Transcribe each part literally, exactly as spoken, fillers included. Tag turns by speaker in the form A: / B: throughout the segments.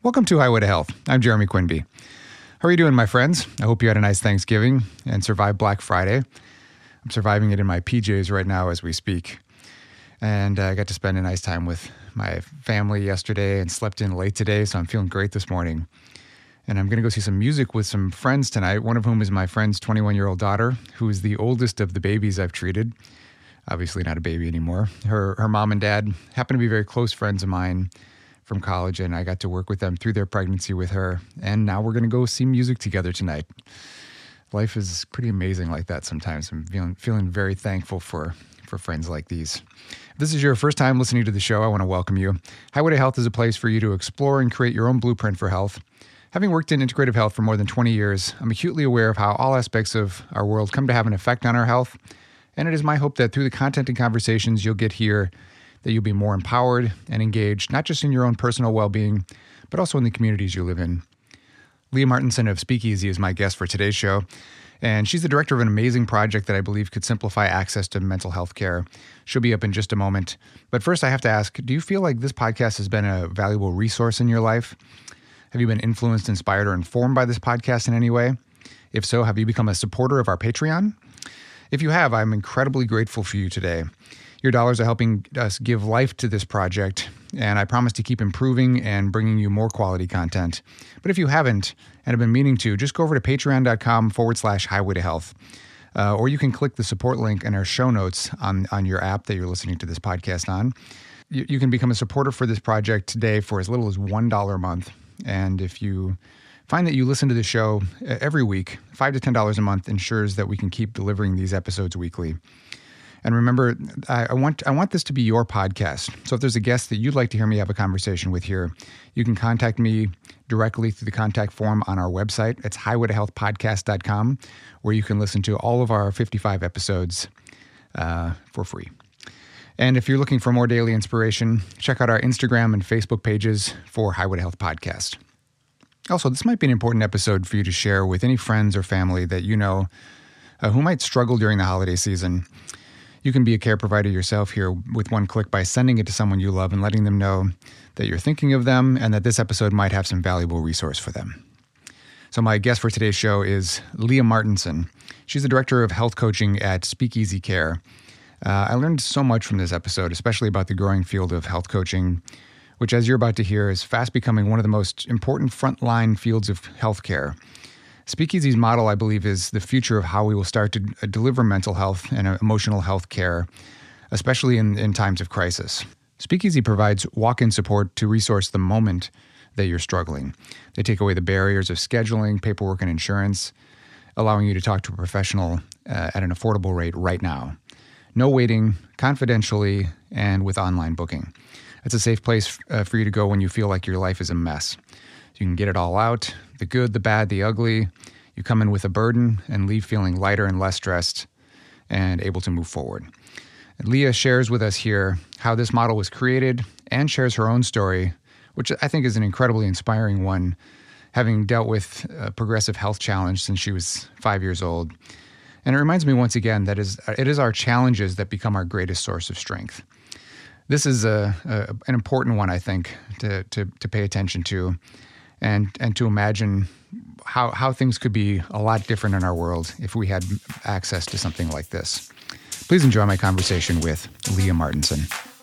A: Welcome to Highway to Health. I'm Jeremy Quinby. How are you doing, my friends? I hope you had a nice Thanksgiving and survived Black Friday. I'm surviving it in my P Js right now as we speak. And uh, I got to spend a nice time with my family yesterday and slept in late today, so I'm feeling great this morning. And I'm going to go see some music with some friends tonight, one of whom is my friend's twenty-one-year-old daughter, who is the oldest of the babies I've treated. Obviously not a baby anymore. Her her mom and dad happen to be very close friends of mine from college, and I got to work with them through their pregnancy with her. And now we're going to go see music together tonight. Life is pretty amazing like that sometimes. I'm feeling, feeling very thankful for, for friends like these. If this is your first time listening to the show, I want to welcome you. Highway to Health is a place for you to explore and create your own blueprint for health. Having worked in integrative health for more than twenty years, I'm acutely aware of how all aspects of our world come to have an effect on our health. And it is my hope that through the content and conversations you'll get here, that you'll be more empowered and engaged, not just in your own personal well-being, but also in the communities you live in. Leah Martinson of Speakeasy is my guest for today's show, and she's the director of an amazing project that I believe could simplify access to mental health care. She'll be up in just a moment. But first, I have to ask, do you feel like this podcast has been a valuable resource in your life? Have you been influenced, inspired, or informed by this podcast in any way? If so, have you become a supporter of our Patreon? If you have, I'm incredibly grateful for you today. Your dollars are helping us give life to this project, and I promise to keep improving and bringing you more quality content. But if you haven't and have been meaning to, just go over to patreon.com forward slash highway to health. Uh, or you can click the support link in our show notes on, on your app that you're listening to this podcast on. You, you can become a supporter for this project today for as little as one dollar a month. And if you find that you listen to the show every week, five to ten dollars a month ensures that we can keep delivering these episodes weekly. And remember, I, I want I want this to be your podcast. So if there's a guest that you'd like to hear me have a conversation with here, you can contact me directly through the contact form on our website. It's highway to health podcast dot com, where you can listen to all of our fifty-five episodes uh, for free. And if you're looking for more daily inspiration, check out our Instagram and Facebook pages for Highway to Health Podcast. Also, this might be an important episode for you to share with any friends or family that you know uh, who might struggle during the holiday season. You can be a care provider yourself here with one click by sending it to someone you love and letting them know that you're thinking of them and that this episode might have some valuable resource for them. So my guest for today's show is Leah Martinson. She's the director of health coaching at Speakeasy Care. Uh, I learned so much from this episode, especially about the growing field of health coaching, which, as you're about to hear, is fast becoming one of the most important frontline fields of healthcare. Speakeasy's model, I believe, is the future of how we will start to deliver mental health and emotional health care, especially in, in times of crisis. Speakeasy provides walk-in support to resource the moment that you're struggling. They take away the barriers of scheduling, paperwork, and insurance, allowing you to talk to a professional uh, at an affordable rate right now. No waiting, confidentially, and with online booking. It's a safe place uh, for you to go when you feel like your life is a mess. You can get it all out, the good, the bad, the ugly. You come in with a burden and leave feeling lighter and less stressed and able to move forward. And Leah shares with us here how this model was created and shares her own story, which I think is an incredibly inspiring one, having dealt with a progressive health challenge since she was five years old. And it reminds me once again that is it is our challenges that become our greatest source of strength. This is a, a an important one, I think, to to to pay attention to. And and to imagine how how things could be a lot different in our world if we had access to something like this. Please enjoy my conversation with Leah Martinson.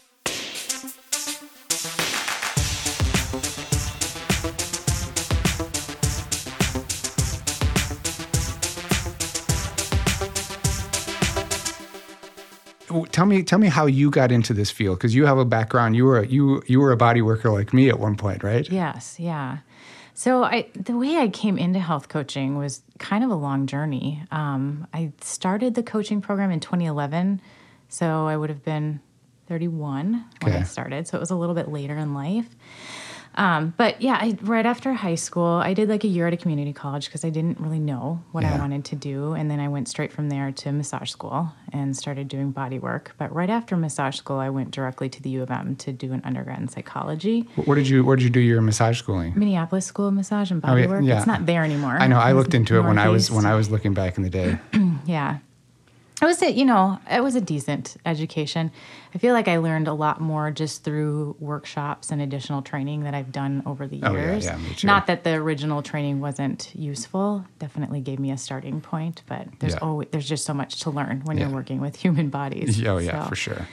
A: Tell me, tell me how you got into this field, because you have a background. You were a, you you were a body worker like me at one point, right?
B: Yes, yeah. So I, the way I came into health coaching was kind of a long journey. Um, I started the coaching program in twenty eleven, so I would have been thirty-one when
A: Okay.
B: I started. So it was a little bit later in life. Um, but yeah, I, right after high school, I did like a year at a community college because I didn't really know what
A: Yeah.
B: I wanted to do. And then I went straight from there to massage school and started doing body work. But right after massage school, I went directly to the U of M to do an undergrad in psychology.
A: Where did you Where did you do your massage schooling?
B: Minneapolis School of Massage and Body
A: yeah,
B: Work.
A: yeah.
B: It's not there anymore.
A: I know. I
B: It's
A: looked into it when I was
B: Northeast.
A: when I was looking back in the day.
B: Yeah. It was a, you know, it was a decent education. I feel like I learned a lot more just through workshops and additional training that I've done over the years.
A: Oh, yeah, yeah, me too.
B: Not that the original training wasn't useful. Definitely gave me a starting point, but there's
A: Yeah.
B: always, there's just so much to learn when
A: Yeah.
B: you're working with human bodies.
A: Oh, yeah,
B: So,
A: for sure.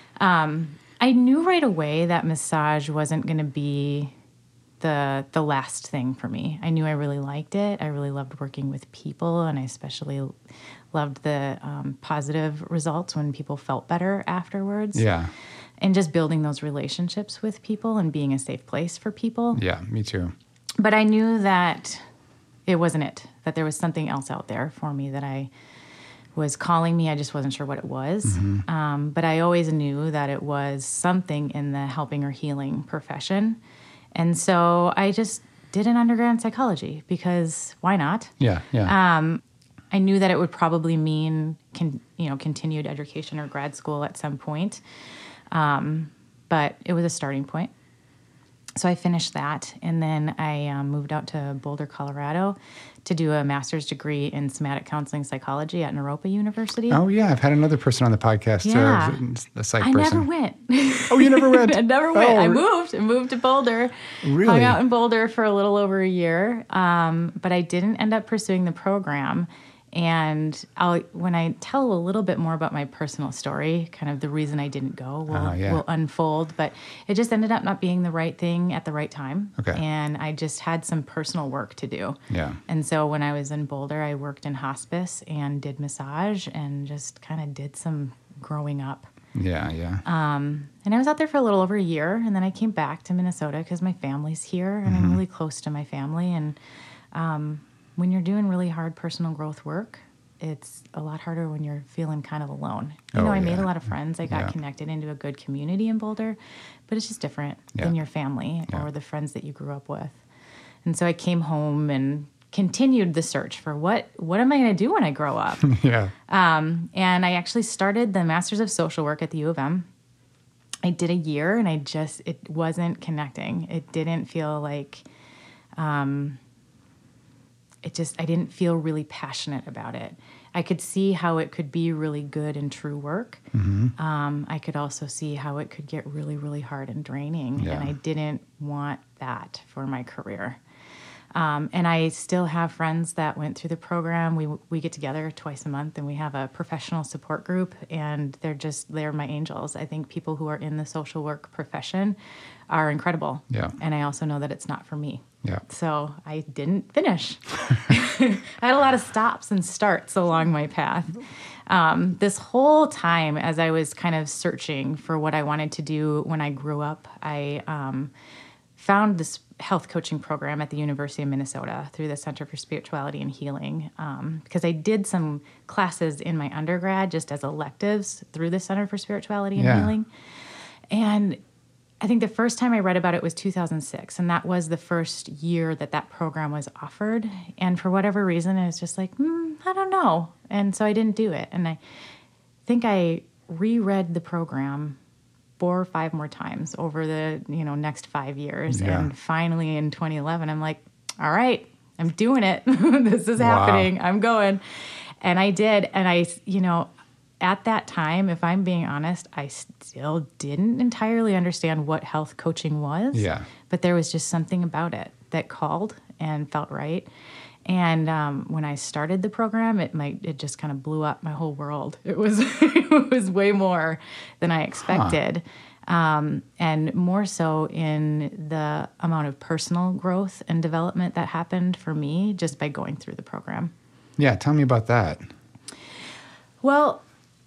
B: I knew right away that massage wasn't going to be the the last thing for me. I knew I really liked it. I really loved working with people, and I especially loved the um, positive results when people felt better afterwards.
A: Yeah.
B: And just building those relationships with people and being a safe place for people.
A: Yeah, me too.
B: But I knew that it wasn't it, that there was something else out there for me that I was calling me. I just wasn't sure what it was.
A: Mm-hmm.
B: Um, but I always knew that it was something in the helping or healing profession. And so I just did an undergrad in psychology because why not?
A: Yeah, yeah.
B: I knew that it would probably mean, con, you know, continued education or grad school at some point. Um, but it was a starting point. So I finished that, and then I um, moved out to Boulder, Colorado to do a master's degree in somatic counseling psychology at Naropa University.
A: Oh, yeah. I've had another person on the podcast,
B: Yeah.
A: uh, the psych
B: I
A: person.
B: never went.
A: Oh, you never went?
B: I never went.
A: Oh,
B: I
A: re-
B: moved. I moved to Boulder.
A: Really?
B: Hung out in Boulder for a little over a year, um, but I didn't end up pursuing the program. And I'll, when I tell a little bit more about my personal story, kind of the reason I didn't go will,
A: Uh, yeah.
B: will unfold. But it just ended up not being the right thing at the right time.
A: Okay.
B: And I just had some personal work to do.
A: Yeah.
B: And so when I was in Boulder, I worked in hospice and did massage and just kind of did some growing up.
A: Yeah, yeah.
B: And I was out there for a little over a year, and then I came back to Minnesota because my family's here, and I'm really close to my family. And um, when you're doing really hard personal growth work, it's a lot harder when you're feeling kind of alone. You
A: Oh,
B: know, I made
A: yeah.
B: a lot of friends. I got
A: Yeah.
B: connected into a good community in Boulder, but it's just different
A: Yeah.
B: than your family
A: Yeah.
B: or the friends that you grew up with. And so I came home and continued the search for what what am I going to do when I grow up?
A: yeah.
B: And I actually started the Masters of Social Work at the U of M. I did a year, and I just, it wasn't connecting. It didn't feel like, um, it just, I didn't feel really passionate about it. I could see how it could be really good and true work.
A: Mm-hmm.
B: Um, I could also see how it could get really, really hard and draining.
A: Yeah.
B: And I didn't want that for my career. Um, and I still have friends that went through the program. We we get together twice a month, and we have a professional support group, and they're just, they're my angels. I think people who are in the social work profession are incredible.
A: Yeah.
B: And I also know that it's not for me.
A: Yeah.
B: So I didn't finish. I had a lot of stops and starts along my path. Um, this whole time, as I was kind of searching for what I wanted to do when I grew up, I um, found this health coaching program at the University of Minnesota through the Center for Spirituality and Healing, um, because I did some classes in my undergrad just as electives through the Center for Spirituality and
A: Yeah.
B: Healing. And I think the first time I read about it was two thousand six, and that was the first year that that program was offered. And for whatever reason, I was just like, hmm, I don't know. And so I didn't do it. And I think I reread the program four or five more times over the, you know, next five years.
A: Yeah.
B: And finally in twenty eleven, I'm like, all right, I'm doing it. This is
A: Wow.
B: happening. I'm going. And I did. And I, you know, at that time, if I'm being honest, I still didn't entirely understand what health coaching was.
A: Yeah.
B: But there was just something about it that called and felt right. And um, when I started the program, it might it just kind of blew up my whole world. It was it was way more than I expected, um, and more so in the amount of personal growth and development that happened for me just by going through the program.
A: Yeah. Tell me about that.
B: Well,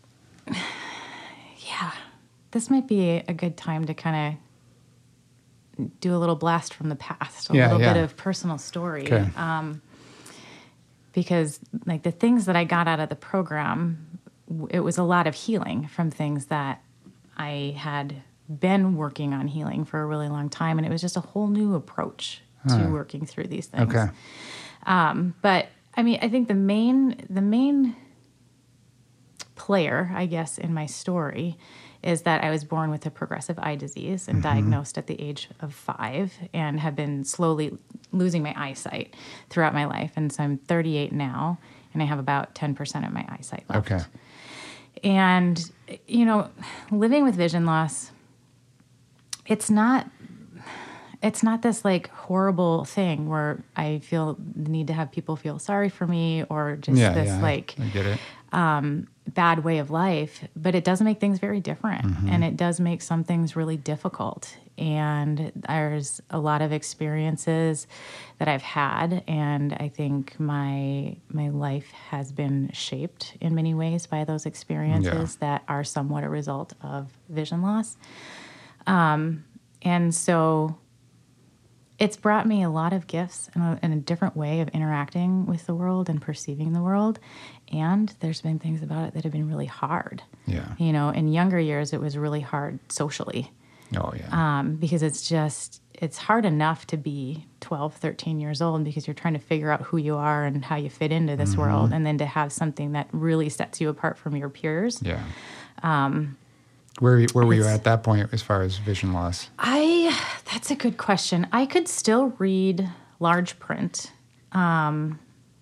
B: yeah, this might be a good time to kind of do a little blast from the past, a
A: Yeah,
B: little
A: yeah.
B: bit of personal story.
A: Okay.
B: Um, because like the things that I got out of the program, w- it was a lot of healing from things that I had been working on healing for a really long time. And it was just a whole new approach to
A: Huh.
B: working through these things.
A: Okay.
B: Um, but I mean, I think the main, the main player, I guess, in my story is that I was born with a progressive eye disease and diagnosed at the age of five, and have been slowly losing my eyesight throughout my life. And so I'm thirty-eight now, and I have about ten percent of my eyesight left.
A: Okay.
B: And, you know, living with vision loss, it's not, it's not this like horrible thing where I feel the need to have people feel sorry for me or just
A: Yeah,
B: this
A: yeah,
B: like
A: I get it.
B: um, bad way of life, but it does make things very different,
A: Mm-hmm.
B: and it does make some things really difficult. And there's a lot of experiences that I've had, and I think my my life has been shaped in many ways by those experiences
A: Yeah.
B: that are somewhat a result of vision loss. Um, and so it's brought me a lot of gifts and a, and a different way of interacting with the world and perceiving the world. And there's been things about it that have been really hard.
A: Yeah.
B: You know, in younger years, it was really hard socially.
A: Oh, yeah.
B: Um, because it's just, it's hard enough to be twelve, thirteen years old because you're trying to figure out who you are and how you fit into this
A: Mm-hmm.
B: world. And then to have something that really sets you apart from your peers.
A: Yeah. Um, where where were you
B: it's-
A: at that point as far as vision loss?
B: I, that's a good question. I could still read large print. Um,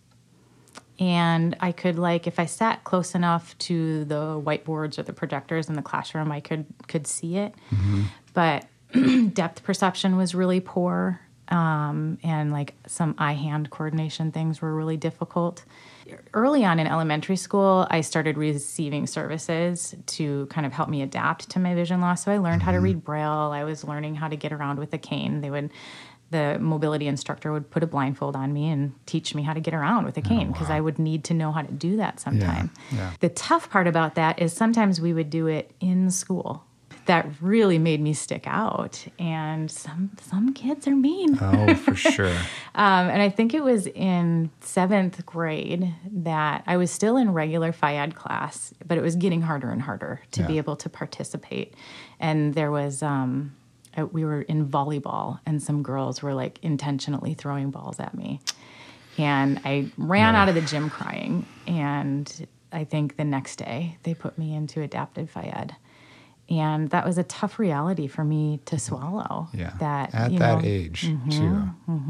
B: and I could like, if I sat close enough to the whiteboards or the projectors in the classroom, I could, could see it.
A: Mm-hmm.
B: But depth perception was really poor. Um, and like some eye-hand coordination things were really difficult. Early on in elementary school, I started receiving services to kind of help me adapt to my vision loss. So I learned how to read Braille. I was learning how to get around with a cane. They would, the mobility instructor would put a blindfold on me and teach me how to get around with a cane because I would need to know how to do that sometime.
A: yeah.
B: The tough part about that is sometimes we would do it in school. That really made me stick out. And some some kids are mean.
A: Oh, for sure.
B: Um, and I think it was in seventh grade that I was still in regular Phy Ed class, but it was getting harder and harder to
A: Yeah.
B: be able to participate. And there was, um, uh, we were in volleyball, and some girls were like intentionally throwing balls at me. And I ran out of the gym crying. And I think the next day they put me into adapted Phy Ed. And that was a tough reality for me to swallow.
A: Yeah.
B: That,
A: At
B: you
A: that
B: know,
A: age, too.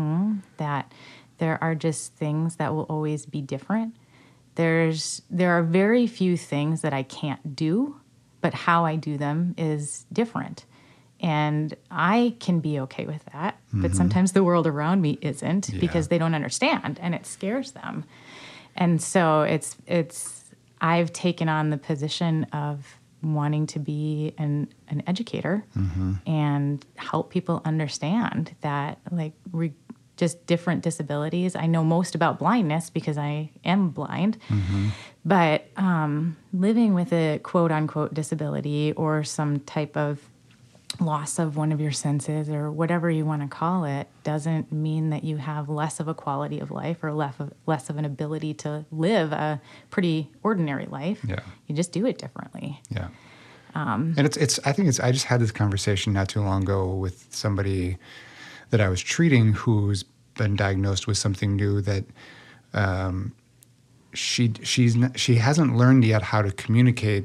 B: that there are just things that will always be different. There's there are very few things that I can't do, but how I do them is different. And I can be okay with that, but sometimes the world around me isn't
A: Yeah.
B: because they don't understand and it scares them. And so it's it's I've taken on the position of wanting to be an, an educator
A: Mm-hmm.
B: and help people understand that like re, just different disabilities. I know most about blindness because I am blind,
A: Mm-hmm.
B: but um, living with a quote unquote disability or some type of loss of one of your senses or whatever you want to call it doesn't mean that you have less of a quality of life or less of, less of an ability to live a pretty ordinary life.
A: Yeah.
B: You just do it differently.
A: Yeah.
B: Um,
A: and it's, it's, I think it's, I just had this conversation not too long ago with somebody that I was treating who's been diagnosed with something new that, um, she, she's, not, she hasn't learned yet how to communicate,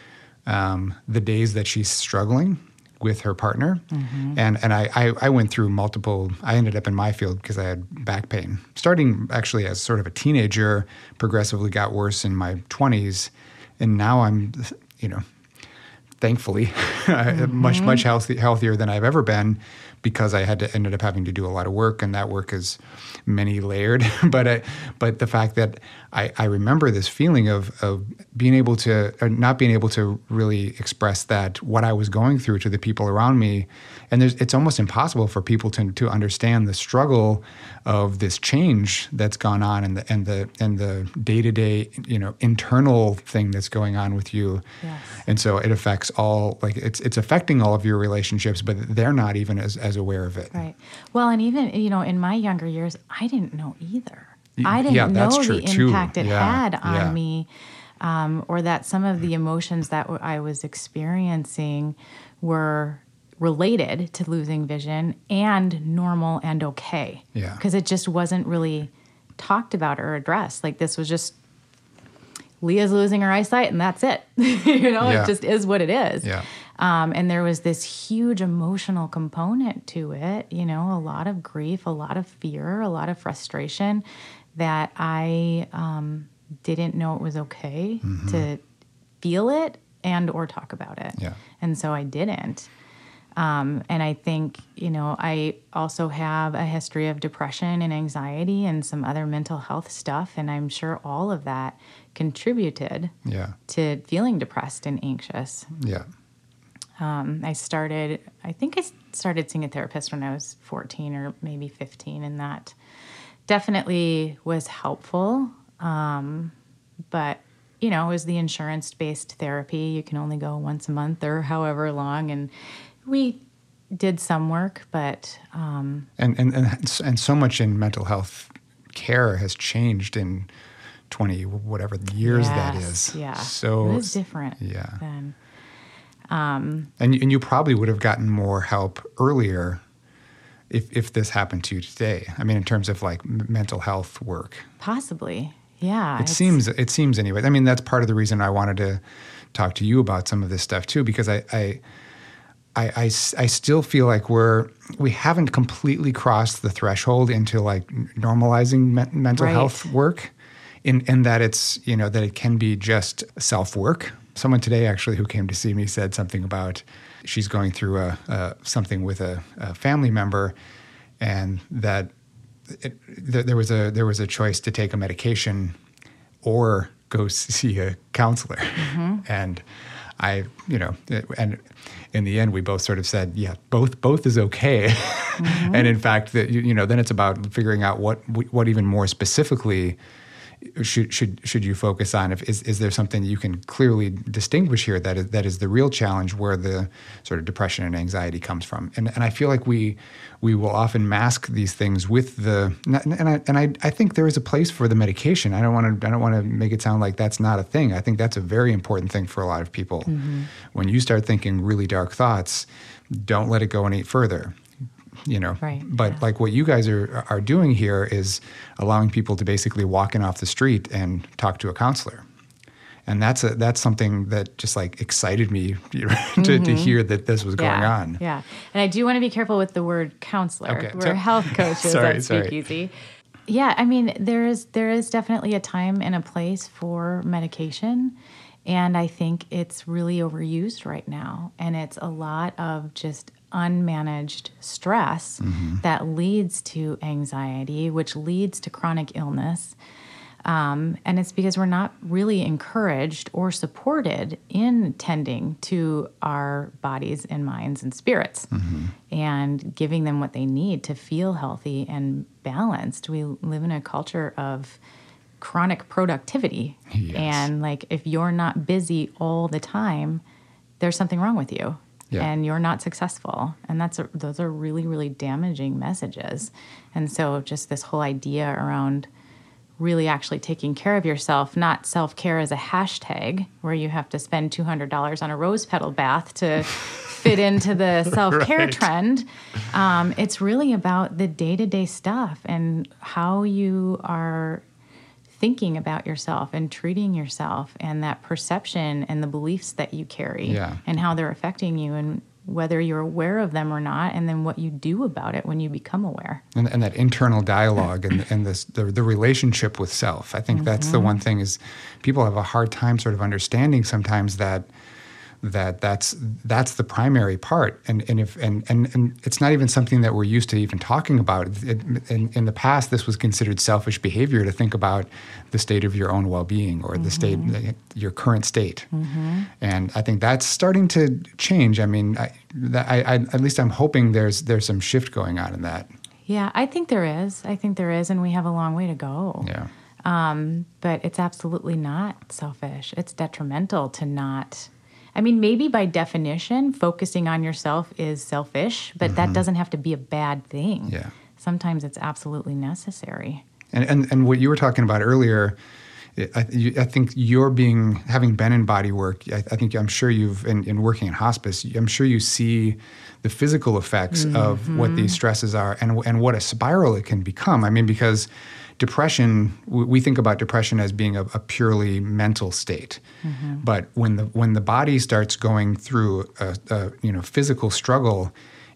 A: um, the days that she's struggling with her partner. Mm-hmm. And, and I, I, I went through multiple, I ended up in my field because I had back pain. Starting actually as sort of a teenager, progressively got worse in my twenties. And now I'm, you know, thankfully, mm-hmm. much, much healthy, healthier than I've ever been because I had to ended up having to do a lot of work, and that work is many layered. but I, but the fact that I, I remember this feeling of of being able to, or not being able to really express that what I was going through to the people around me, and there's, it's almost impossible for people to to understand the struggle of this change that's gone on, and the and the and the day to day, you know, internal thing that's going on with you.
B: Yes.
A: And so it affects all, like it's it's affecting all of your relationships, but they're not even as, as aware of it.
B: Right. Well, and even, you know, in my younger years, I didn't know either.
A: Y-
B: I didn't
A: yeah, that's
B: know
A: true,
B: the
A: too.
B: impact it
A: Yeah,
B: had on
A: yeah.
B: me, um, or that some of the emotions that w- I was experiencing were related to losing vision and normal and okay.
A: Yeah.
B: Because it just wasn't really talked about or addressed. Like this was just Leah's losing her eyesight and that's it. you know,
A: Yeah.
B: it just is what it is.
A: Yeah.
B: Um, and there was this huge emotional component to it, you know, a lot of grief, a lot of fear, a lot of frustration that I um, didn't know it was okay
A: Mm-hmm.
B: to feel it and or talk about it.
A: Yeah.
B: And so I didn't. Um, and I think, you know, I also have a history of depression and anxiety and some other mental health stuff. And I'm sure all of that contributed
A: Yeah.
B: to feeling depressed and anxious.
A: Yeah.
B: Um, I started, I think I started seeing a therapist when I was fourteen or maybe fifteen, and that definitely was helpful. Um, but, you know, it was the insurance-based therapy. You can only go once a month or however long. And we did some work, but... Um,
A: and, and, and, and so much in mental health care has changed in twenty, whatever years
B: yes,
A: that is.
B: Yeah,
A: So
B: it was different
A: yeah.
B: then. Um,
A: and, and you probably would have gotten more help earlier if, if this happened to you today. I mean, in terms of like m- mental health work.
B: Possibly, yeah.
A: It seems, it seems anyway. I mean, that's part of the reason I wanted to talk to you about some of this stuff too, because I, I I, I, I still feel like we're, we haven't completely crossed the threshold into like normalizing me- mental
B: right.
A: health work in, in that it's, you know, that it can be just self-work. Someone today actually who came to see me said something about she's going through a, a something with a, a family member, and that it, th- there was a there was a choice to take a medication or go see a counselor. Mm-hmm. And I, you know, and in the end, we both sort of said, yeah, both both is okay. Mm-hmm. And in fact, that you know, then it's about figuring out what what even more specifically should should should you focus on. If is is there something you can clearly distinguish here that is that is the real challenge, where the sort of depression and anxiety comes from. And and I feel like we we will often mask these things with the and I and I I think there is a place for the medication. I don't want to I don't want to make it sound like that's not a thing. I think that's a very important thing for a lot of people. Mm-hmm. When you start thinking really dark thoughts, don't let it go any further. You know,
B: right,
A: but
B: yeah.
A: like what you guys are are doing here is allowing people to basically walk in off the street and talk to a counselor, and that's a that's something that just like excited me you know, to, mm-hmm. to hear that this was
B: yeah,
A: going on.
B: Yeah, and I do want to be careful with the word counselor.
A: Okay.
B: We're
A: so,
B: health coaches
A: sorry,
B: at
A: sorry.
B: Speakeasy. Yeah, I mean there is there is definitely a time and a place for medication. And I think it's really overused right now. And it's a lot of just unmanaged stress mm-hmm. that leads to anxiety, which leads to chronic illness. Um, and it's because we're not really encouraged or supported in tending to our bodies and minds and spirits mm-hmm. and giving them what they need to feel healthy and balanced. We live in a culture of chronic productivity.
A: Yes.
B: And like, if you're not busy all the time, there's something wrong with you yeah. and you're not successful. And that's, a, those are really, really damaging messages. And so just this whole idea around really actually taking care of yourself, not self-care as a hashtag where you have to spend two hundred dollars on a rose petal bath to fit into the self-care
A: right.
B: trend. Um, it's really about the day-to-day stuff and how you are thinking about yourself and treating yourself, and that perception and the beliefs that you carry
A: yeah.
B: and how they're affecting you, and whether you're aware of them or not, and then what you do about it when you become aware.
A: And, and that internal dialogue and, and this, the, the relationship with self. I think mm-hmm. that's the one thing is people have a hard time sort of understanding sometimes that that that's that's the primary part, and and if and, and and it's not even something that we're used to even talking about. It, in, in the past, this was considered selfish behavior to think about the state of your own well-being or mm-hmm. the state, your current state. Mm-hmm. And I think that's starting to change. I mean, I, I, I at least I'm hoping there's there's some shift going on in that.
B: Yeah, I think there is. I think there is, and we have a long way to go.
A: Yeah.
B: Um, but it's absolutely not selfish. It's detrimental to not. I mean, maybe by definition, focusing on yourself is selfish, but mm-hmm. that doesn't have to be a bad thing.
A: Yeah.
B: Sometimes it's absolutely necessary.
A: And and, and what you were talking about earlier, I, you, I think you're being, having been in body work, I, I think I'm sure you've, in, in working in hospice, I'm sure you see the physical effects mm-hmm. of what these stresses are and and what a spiral it can become. I mean, because depression, we think about depression as being a, a purely mental state, mm-hmm. but when the when the body starts going through a, a you know physical struggle,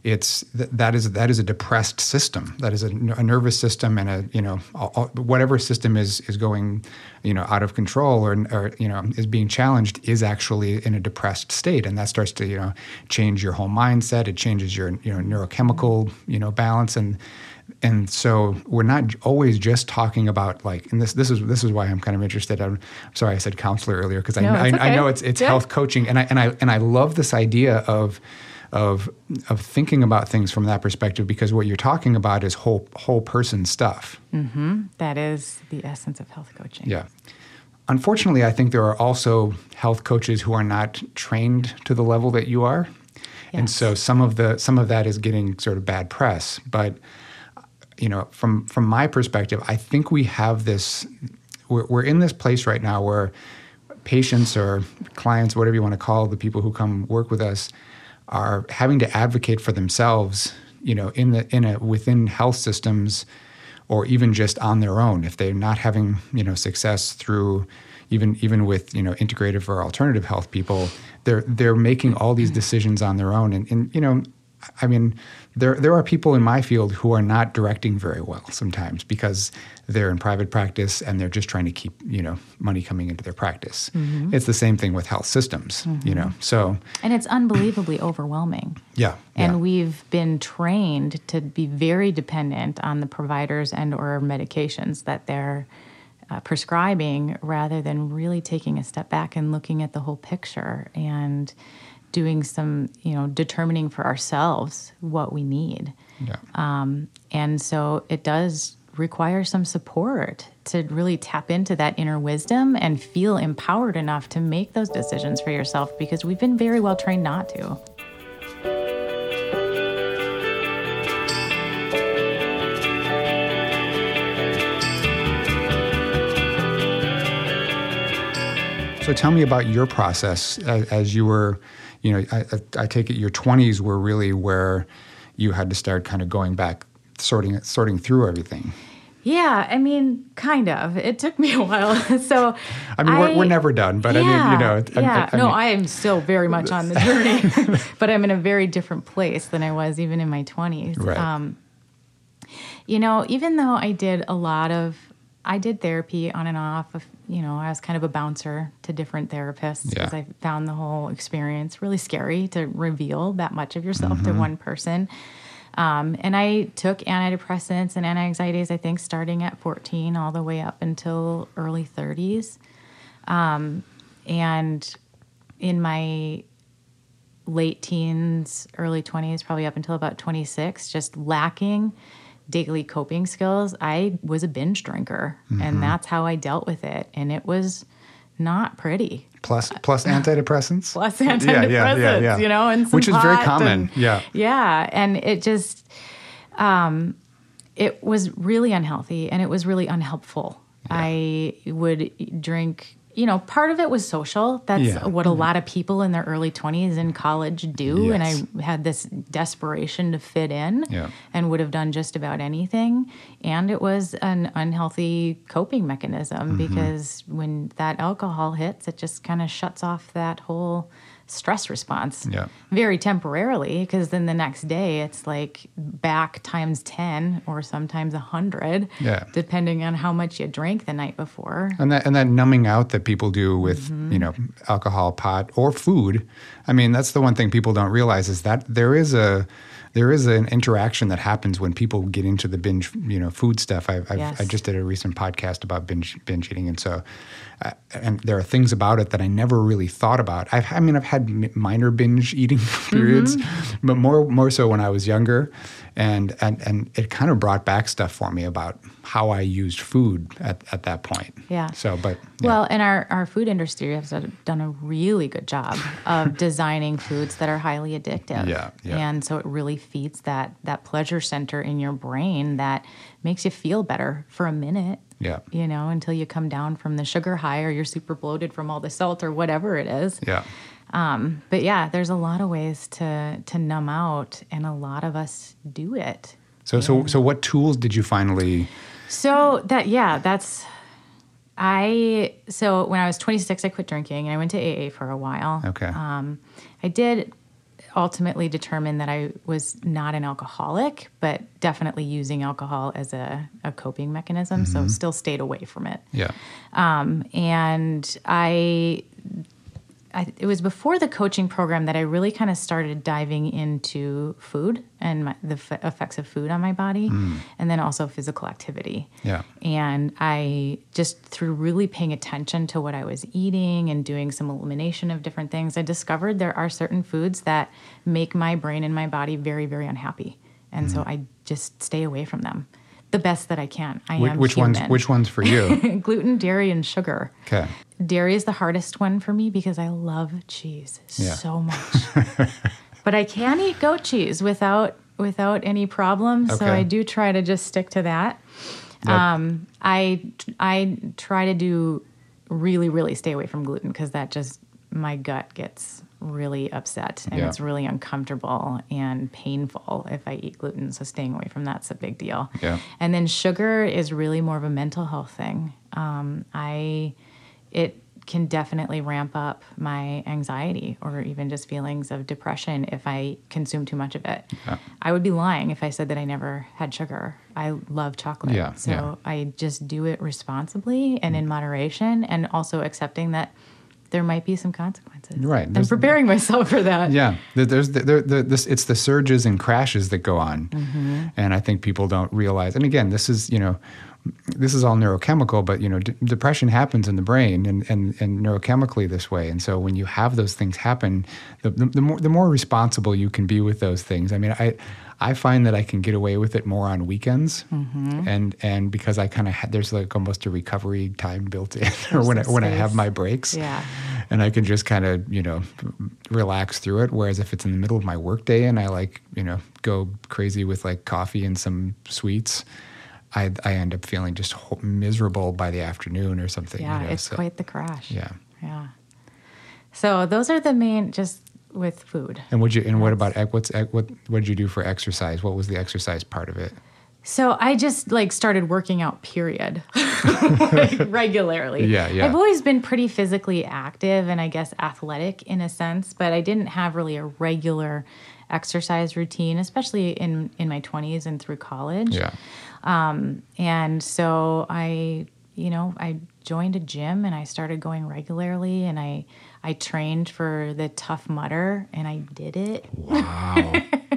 A: it's th- that is that is a depressed system. That is a, a nervous system, and a you know all, all, whatever system is is going you know out of control or or you know is being challenged is actually in a depressed state, and that starts to you know change your whole mindset. It changes your you know neurochemical you know balance, and and so we're not always just talking about like, and this this is this is why I'm kind of interested. I'm sorry I said counselor earlier because
B: No,
A: I, I,
B: it's okay.
A: I know it's it's
B: Yeah.
A: health coaching, and I and I and I love this idea of. Of of thinking about things from that perspective, because what you're talking about is whole whole person stuff.
B: Mm-hmm. That is the essence of health coaching.
A: Yeah. Unfortunately, I think there are also health coaches who are not trained to the level that you are, and
B: Yes.
A: so some of the some of that is getting sort of bad press. But you know, from from my perspective, I think we have this. We're, we're in this place right now where patients or clients, whatever you want to call the people who come work with us, are having to advocate for themselves, you know, in the in a within health systems, or even just on their own. If they're not having, you know, success through even even with, you know, integrative or alternative health people, they're they're making all these decisions on their own. And, and you know, I mean, there there are people in my field who are not directing very well sometimes because they're in private practice and they're just trying to keep, you know, money coming into their practice. Mm-hmm. It's the same thing with health systems, mm-hmm. you know. So
B: and it's unbelievably overwhelming.
A: Yeah.
B: And
A: yeah.
B: we've been trained to be very dependent on the providers and or medications that they're uh, prescribing, rather than really taking a step back and looking at the whole picture and doing some, you know, determining for ourselves what we need.
A: Yeah.
B: Um, and so it does require some support to really tap into that inner wisdom and feel empowered enough to make those decisions for yourself, because we've been very well trained not to.
A: So tell me about your process as, as you were, you know, I, I take it your twenties were really where you had to start kind of going back, sorting sorting through everything.
B: Yeah, I mean, kind of. It took me a while. So
A: I mean,
B: I,
A: we're, we're never done, but
B: yeah,
A: I mean, you know. I,
B: yeah,
A: I, I
B: no,
A: mean,
B: I am still very much on the journey, but I'm in a very different place than I was even in my twenties.
A: Right.
B: Um, you know, even though I did a lot of, I did therapy on and off of, you know, I was kind of a bouncer to different therapists because
A: Yeah.
B: I found the whole experience really scary to reveal that much of yourself
A: Mm-hmm.
B: to one person. Um, and I took antidepressants and anti-anxieties, I think, starting at fourteen all the way up until early thirties. Um, and in my late teens, early twenties, probably up until about twenty-six, just lacking daily coping skills, I was a binge drinker.
A: Mm-hmm.
B: And that's how I dealt with it. And it was not pretty.
A: plus plus antidepressants.
B: Plus antidepressants,
A: Yeah, yeah, yeah, yeah.
B: you know, and some
A: which is very
B: pot
A: common.
B: and-
A: yeah.
B: Yeah, and it just, um, it was really unhealthy and it was really unhelpful.
A: Yeah.
B: I would drink, you know, part of it was social. That's
A: Yeah.
B: what a lot of people in their early twenties in college do.
A: Yes.
B: And I had this desperation to fit in
A: Yeah.
B: and would have done just about anything. And it was an unhealthy coping mechanism
A: Mm-hmm.
B: because when that alcohol hits, it just kind of shuts off that whole stress response
A: Yeah.
B: very temporarily, because then the next day it's like back times ten or sometimes one hundred,
A: Yeah.
B: depending on how much you drank the night before.
A: And that and that numbing out that people do with
B: Mm-hmm.
A: you know alcohol, pot, or food. I mean, that's the one thing people don't realize is that there is a there is an interaction that happens when people get into the binge, you know, food stuff. I I've,
B: Yes.
A: I just did a recent podcast about binge binge eating, and so uh, and there are things about it that I never really thought about. I've, I mean, I've had m- minor binge eating periods,
B: Mm-hmm.
A: but more more so when I was younger, and and and it kind of brought back stuff for me about how I used food at, at that point.
B: Yeah.
A: So, but yeah.
B: Well, and our, our food industry has done a really good job of designing foods that are highly addictive.
A: Yeah, yeah.
B: And so it really feeds that that pleasure center in your brain that makes you feel better for a minute.
A: Yeah.
B: You know, until you come down from the sugar high or you're super bloated from all the salt or whatever it is.
A: Yeah.
B: Um, but yeah, there's a lot of ways to to numb out, and a lot of us do it.
A: So, so, so, what tools did you finally?
B: So that, yeah, that's, I, so when I was twenty-six, I quit drinking and I went to A A for a while.
A: Okay.
B: Um, I did ultimately determined that I was not an alcoholic, but definitely using alcohol as a, a coping mechanism. So still stayed away from it.
A: Yeah.
B: Um, and I, I, it was before the coaching program that I really kind of started diving into food and my, the f- effects of food on my body, mm. and then also physical activity.
A: Yeah.
B: And I just, through really paying attention to what I was eating and doing some elimination of different things, I discovered there are certain foods that make my brain and my body very, very unhappy. And mm. so I just stay away from them the best that I can. I
A: which,
B: am
A: which
B: human.
A: ones? Which ones for you?
B: Gluten, dairy, and sugar.
A: Okay.
B: Dairy is the hardest one for me because I love cheese
A: yeah.
B: so much. But I can eat goat cheese without without any problem.
A: Okay.
B: So I do try to just stick to that.
A: Yep.
B: Um, I I try to do really really stay away from gluten because that just my gut gets really upset and
A: yeah.
B: it's really uncomfortable and painful if I eat gluten. So staying away from that's a big deal.
A: Yeah.
B: And then sugar is really more of a mental health thing. Um, I it can definitely ramp up my anxiety or even just feelings of depression if I consume too much of it.
A: Yeah.
B: I would be lying if I said that I never had sugar. I love chocolate.
A: Yeah,
B: so
A: yeah.
B: I just do it responsibly and in moderation, and also accepting that there might be some consequences.
A: Right.
B: And preparing myself for that.
A: Yeah. There's the, there, the, this, it's the surges and crashes that go on.
B: Mm-hmm.
A: And I think people don't realize, and again, this is, you know, this is all neurochemical, but, you know, d- depression happens in the brain and, and, and neurochemically this way. And so when you have those things happen, the, the, the more the more responsible you can be with those things. I mean, I I find that I can get away with it more on weekends, mm-hmm. and and because I kind of ha- there's like almost a recovery time built in, or when I, when I have my breaks,
B: yeah,
A: and I can just kind of, you know, relax through it. Whereas if it's in the middle of my workday and I like, you know, go crazy with like coffee and some sweets, I, I end up feeling just miserable by the afternoon or something.
B: Yeah,
A: you know,
B: it's
A: so,
B: quite the crash.
A: Yeah.
B: Yeah. So those are the main, just with food.
A: And would you? And what about what's what? What did you do for exercise? What was the exercise part of it?
B: So I just like started working out, period, like, regularly.
A: Yeah, yeah.
B: I've always been pretty physically active and I guess athletic in a sense, but I didn't have really a regular exercise routine, especially in, in my twenties and through college.
A: Yeah.
B: Um, and so I, you know, I joined a gym and I started going regularly, and I, I trained for the Tough Mudder, and I did it.
A: Wow.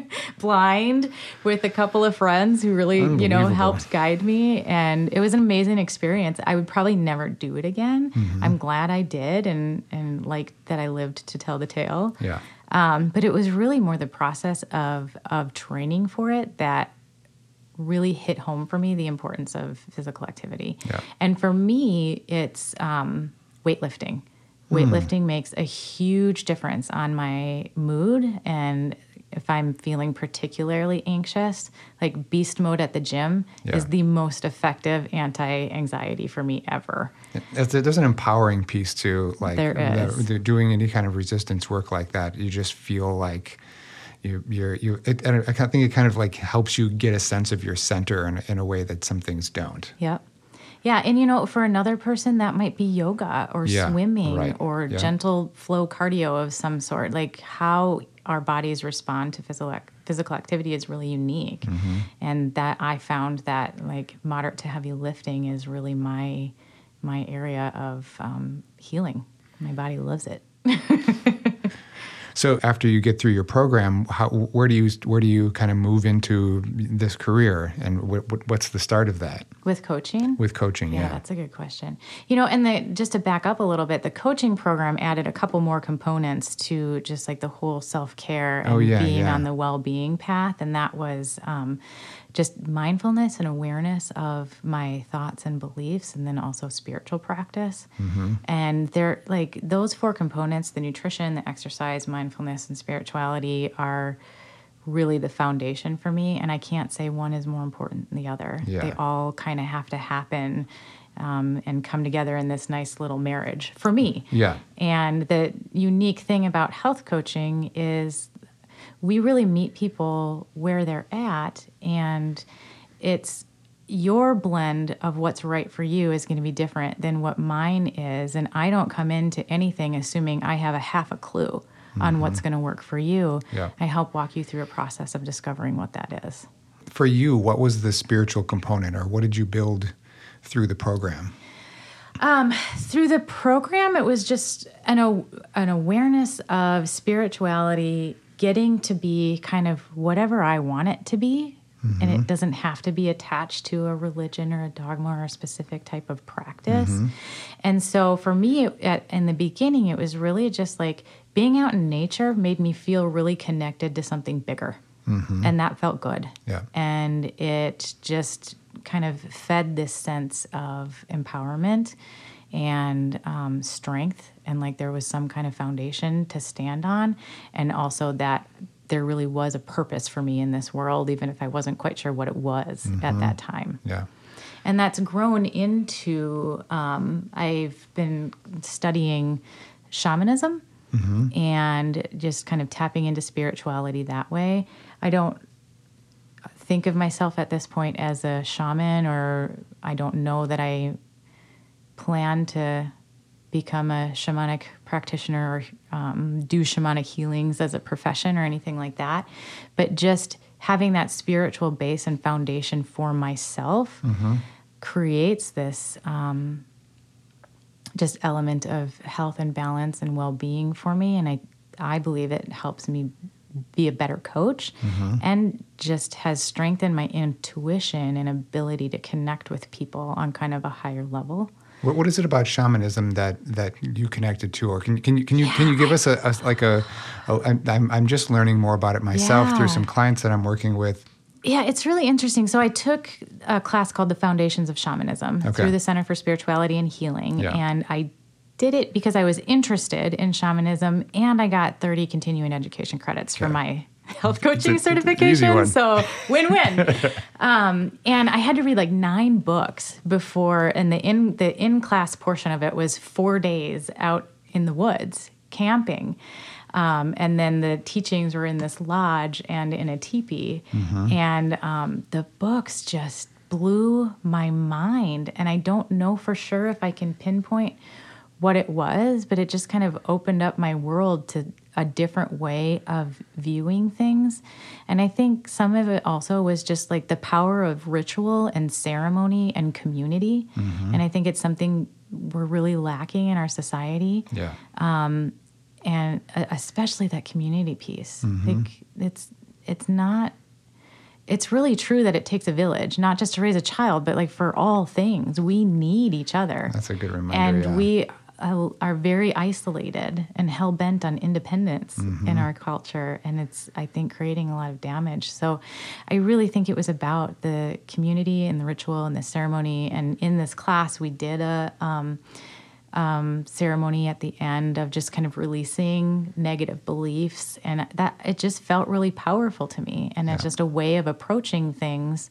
B: Blind with a couple of friends who really, you know, helped guide me. And it was an amazing experience. I would probably never do it again. Mm-hmm. I'm glad I did, and, and like that I lived to tell the tale.
A: Yeah.
B: Um, but it was really more the process of, of training for it that really hit home for me, the importance of physical activity.
A: Yeah.
B: And for me, it's um, weightlifting. Weightlifting mm. makes a huge difference on my mood, and if I'm feeling particularly anxious, like beast mode at the gym yeah. is the most effective anti-anxiety for me ever.
A: There's an empowering piece to like
B: there is.
A: The, doing any kind of resistance work like that. You just feel like you, you're you. It, I think it kind of like helps you get a sense of your center in, in a way that some things don't.
B: Yep. Yeah, and you know, for another person, that might be yoga or
A: yeah,
B: swimming
A: right.
B: or
A: yeah.
B: gentle flow cardio of some sort. Like how our bodies respond to physical physical activity is really unique, mm-hmm. and that I found that like moderate to heavy lifting is really my my area of um, healing. My body loves it.
A: So after you get through your program, how, where do you where do you kind of move into this career, and what, what, what's the start of that?
B: With coaching?
A: With coaching, yeah.
B: Yeah, that's a good question. You know, and the, just to back up a little bit, the coaching program added a couple more components to just like the whole self-care and
A: oh, yeah,
B: being
A: yeah.
B: on the well-being path, and that was um, just mindfulness and awareness of my thoughts and beliefs, and then also spiritual practice. Mm-hmm. And they're like those four components, the nutrition, the exercise, mindfulness, and spirituality are really the foundation for me. And I can't say one is more important than the other.
A: Yeah.
B: They all kind of have to happen um, and come together in this nice little marriage for me.
A: Yeah.
B: And the unique thing about health coaching is we really meet people where they're at, and it's your blend of what's right for you is going to be different than what mine is. And I don't come into anything assuming I have a half a clue mm-hmm. on what's going to work for you.
A: Yeah.
B: I help walk you through a process of discovering what that is.
A: For you, what was the spiritual component, or what did you build through the program?
B: Um, through the program, it was just an, an awareness of spirituality getting to be kind of whatever I want it to be. Mm-hmm. And it doesn't have to be attached to a religion or a dogma or a specific type of practice. Mm-hmm. And so for me, at, in the beginning, it was really just like being out in nature made me feel really connected to something bigger. Mm-hmm. And that felt good.
A: Yeah.
B: And it just kind of fed this sense of empowerment and um, strength. And like there was some kind of foundation to stand on. And also that there really was a purpose for me in this world, even if I wasn't quite sure what it was mm-hmm. at that time.
A: Yeah.
B: And that's grown into, um, I've been studying shamanism mm-hmm. and just kind of tapping into spirituality that way. I don't think of myself at this point as a shaman, or I don't know that I plan to become a shamanic practitioner or um, do shamanic healings as a profession or anything like that. But just having that spiritual base and foundation for myself mm-hmm. creates this um, just element of health and balance and well-being for me. And I, I believe it helps me be a better coach mm-hmm. and just has strengthened my intuition and ability to connect with people on kind of a higher level.
A: What, what is it about shamanism that, that you connected to, or can can you can you can you give us a, a like a, a I'm I'm just learning more about it myself yeah. through some clients that I'm working with.
B: Yeah, it's really interesting. So I took a class called The Foundations of Shamanism okay. through the Center for Spirituality and Healing, yeah. and I did it because I was interested in shamanism, and I got thirty continuing education credits okay. for my health coaching it's a, certification. It's so win-win. um, and I had to read like nine books before, and the in the in-class portion of it was four days out in the woods camping. Um, and then the teachings were in this lodge and in a teepee. Mm-hmm. And um, the books just blew my mind. And I don't know for sure if I can pinpoint what it was, but it just kind of opened up my world to a different way of viewing things. And I think some of it also was just like the power of ritual and ceremony and community. Mm-hmm. And I think it's something we're really lacking in our society.
A: Yeah.
B: Um, and especially that community piece. Mm-hmm. Like it's it's not it's really true that it takes a village, not just to raise a child, but like for all things, we need each other.
A: That's a good reminder.
B: And
A: yeah.
B: we are very isolated and hell-bent on independence mm-hmm. in our culture, and it's, I think, creating a lot of damage. So I really think it was about the community and the ritual and the ceremony, and in this class we did a um, um, ceremony at the end of just kind of releasing negative beliefs, and that it just felt really powerful to me, and yeah. it's just a way of approaching things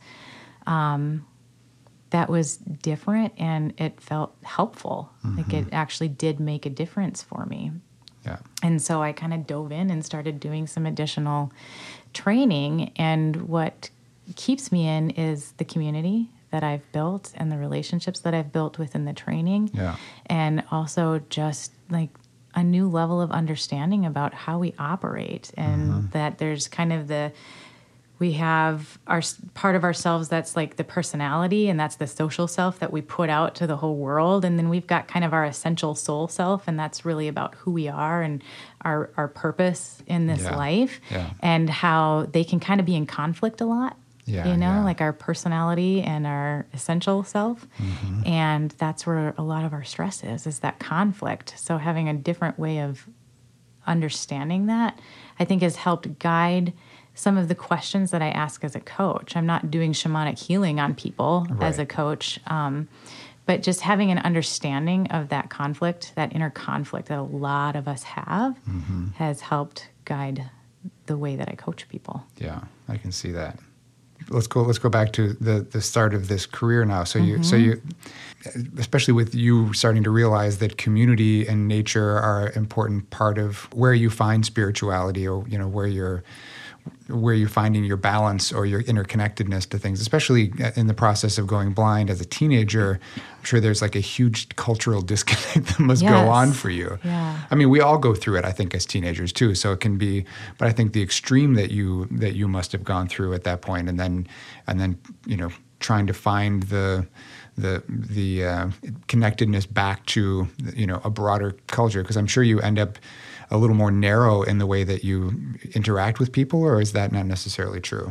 B: um that was different, and it felt helpful. Mm-hmm. Like it actually did make a difference for me.
A: Yeah.
B: And so I kind of dove in and started doing some additional training. And what keeps me in is the community that I've built and the relationships that I've built within the training.
A: Yeah.
B: And also just like a new level of understanding about how we operate, and mm-hmm. that there's kind of the we have our part of ourselves that's like the personality, and that's the social self that we put out to the whole world. And then we've got kind of our essential soul self, and that's really about who we are and our, our purpose in this
A: yeah.
B: life
A: yeah.
B: and how they can kind of be in conflict a lot,
A: yeah,
B: you know,
A: yeah.
B: like our personality and our essential self. Mm-hmm. And that's where a lot of our stress is, is that conflict. So having a different way of understanding that, I think, has helped guide some of the questions that I ask as a coach. I'm not doing shamanic healing on people
A: right.
B: as a coach, um, but just having an understanding of that conflict, that inner conflict that a lot of us have, mm-hmm. has helped guide the way that I coach people.
A: Yeah, I can see that. Let's go. Let's go back to the, the start of this career now. So you, mm-hmm. so you, especially with you starting to realize that community and nature are an important part of where you find spirituality, or you know where you're. where you're finding your balance or your interconnectedness to things, especially in the process of going blind as a teenager. I'm sure there's like a huge cultural disconnect that must
B: Yes.
A: go on for you.
B: Yeah.
A: I mean, we all go through it, I think, as teenagers too. So it can be, but I think the extreme that you that you must have gone through at that point, and then and then you know trying to find the the the uh, connectedness back to you know a broader culture, because I'm sure you end up a little more narrow in the way that you interact with people, or is that not necessarily true?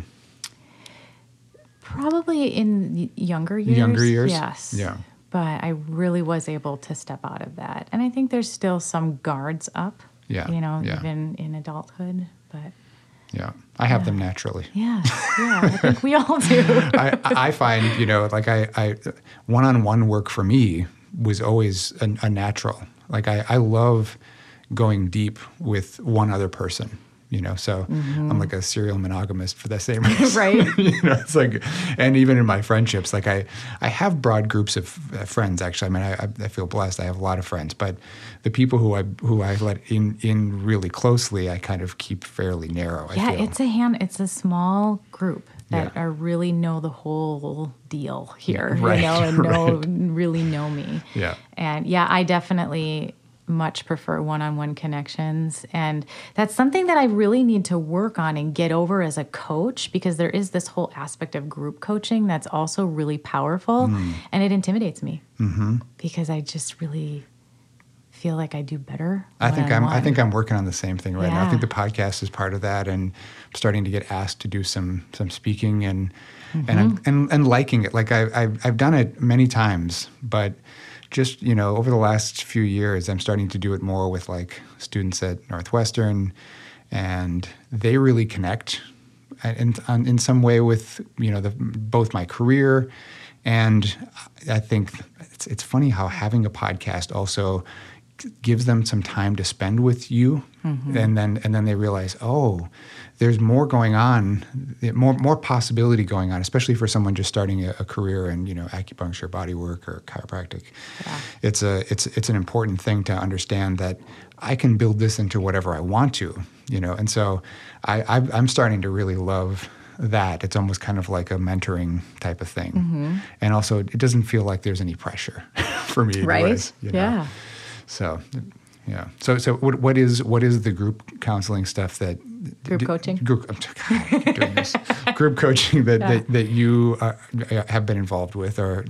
B: Probably in y- younger years.
A: Younger years?
B: Yes.
A: Yeah.
B: But I really was able to step out of that. And I think there's still some guards up,
A: Yeah,
B: you know,
A: yeah.
B: even in adulthood. But
A: Yeah, I have them naturally.
B: yeah, yeah, I think we all do.
A: I, I find, you know, like I, I, one-on-one work for me was always a, a natural. Like I, I love going deep with one other person, you know, so mm-hmm. I'm like a serial monogamist for the same reason.
B: Right.
A: You know, it's like, and even in my friendships, like I, I have broad groups of uh, friends, actually. I mean, I, I feel blessed. I have a lot of friends, but the people who I, who I let in, in really closely, I kind of keep fairly narrow. I
B: Yeah,
A: feel.
B: it's a hand, it's a small group that
A: Yeah.
B: are really know the whole deal here,
A: Right,
B: you know, and know,
A: right.
B: really know me.
A: Yeah.
B: And yeah, I definitely much prefer one-on-one connections. And that's something that I really need to work on and get over as a coach, because there is this whole aspect of group coaching that's also really powerful, mm. and it intimidates me mm-hmm. because I just really feel like I do better.
A: I think I'm.
B: one-on-one.
A: I think I'm working on the same thing right now. I
B: Yeah.
A: think the podcast is part of that, and I'm starting to get asked to do some some speaking and mm-hmm. and I'm, and and liking it. Like I I've, I've done it many times, but just you know over the last few years, I'm starting to do it more with like students at Northwestern, and they really connect in in some way with you know the, both my career, and I think it's it's funny how having a podcast also gives them some time to spend with you, mm-hmm. and then and then they realize, oh, there's more going on, more more possibility going on, especially for someone just starting a, a career in you know acupuncture, body work, or chiropractic.
B: Yeah.
A: It's a it's it's an important thing to understand that I can build this into whatever I want to, you know. And so I, I I'm starting to really love that. It's almost kind of like a mentoring type of thing, mm-hmm. and also it doesn't feel like there's any pressure for me,
B: right?
A: anyways, you know?
B: Yeah.
A: So, yeah. So, so what, what is what is the group counseling stuff that
B: group
A: d-
B: coaching?
A: Group, God, I keep doing this. Group coaching that,
B: Yeah.
A: that that you uh, have been involved with, or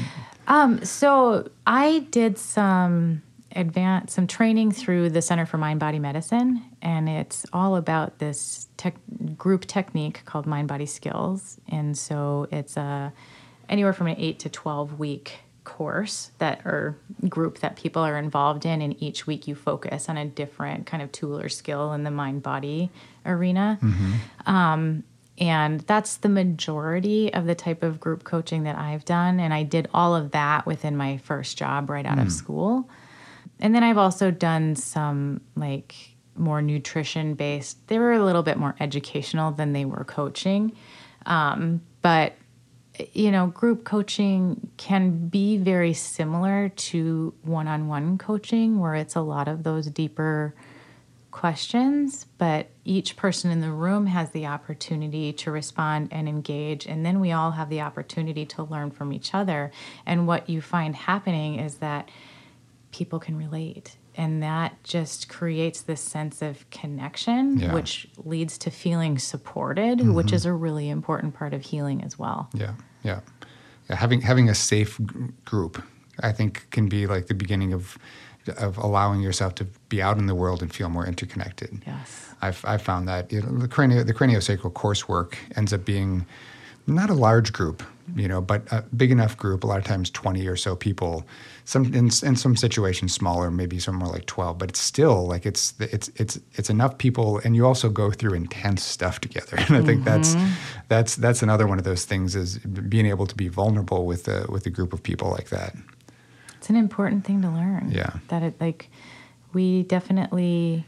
B: Um, so I did some advanced some training through the Center for Mind Body Medicine, and it's all about this tech, group technique called Mind Body Skills. And so it's a anywhere from an eight to twelve week course that or group that people are involved in, and each week you focus on a different kind of tool or skill in the mind body arena. Mm-hmm. Um, and that's the majority of the type of group coaching that I've done, and I did all of that within my first job right out mm. of school. And then I've also done some like more nutrition based. They were a little bit more educational than they were coaching, um, but you know, group coaching can be very similar to one-on-one coaching, where it's a lot of those deeper questions, but each person in the room has the opportunity to respond and engage, and then we all have the opportunity to learn from each other. And what you find happening is that people can relate, and that just creates this sense of connection,
A: Yeah.
B: which leads to feeling supported, mm-hmm. which is a really important part of healing as well.
A: Yeah, yeah, yeah. Having having a safe g- group, I think, can be like the beginning of of allowing yourself to be out in the world and feel more interconnected.
B: Yes,
A: I've I've found that you know, the cranio the craniosacral coursework ends up being not a large group, you know, but a big enough group. A lot of times, twenty or so people. Some in, in some situations smaller, maybe somewhere like twelve. But it's still like it's it's it's it's enough people, and you also go through intense stuff together. And I think mm-hmm. that's that's that's another one of those things, is being able to be vulnerable with a with a group of people like that.
B: It's an important thing to learn.
A: Yeah,
B: that it like we definitely,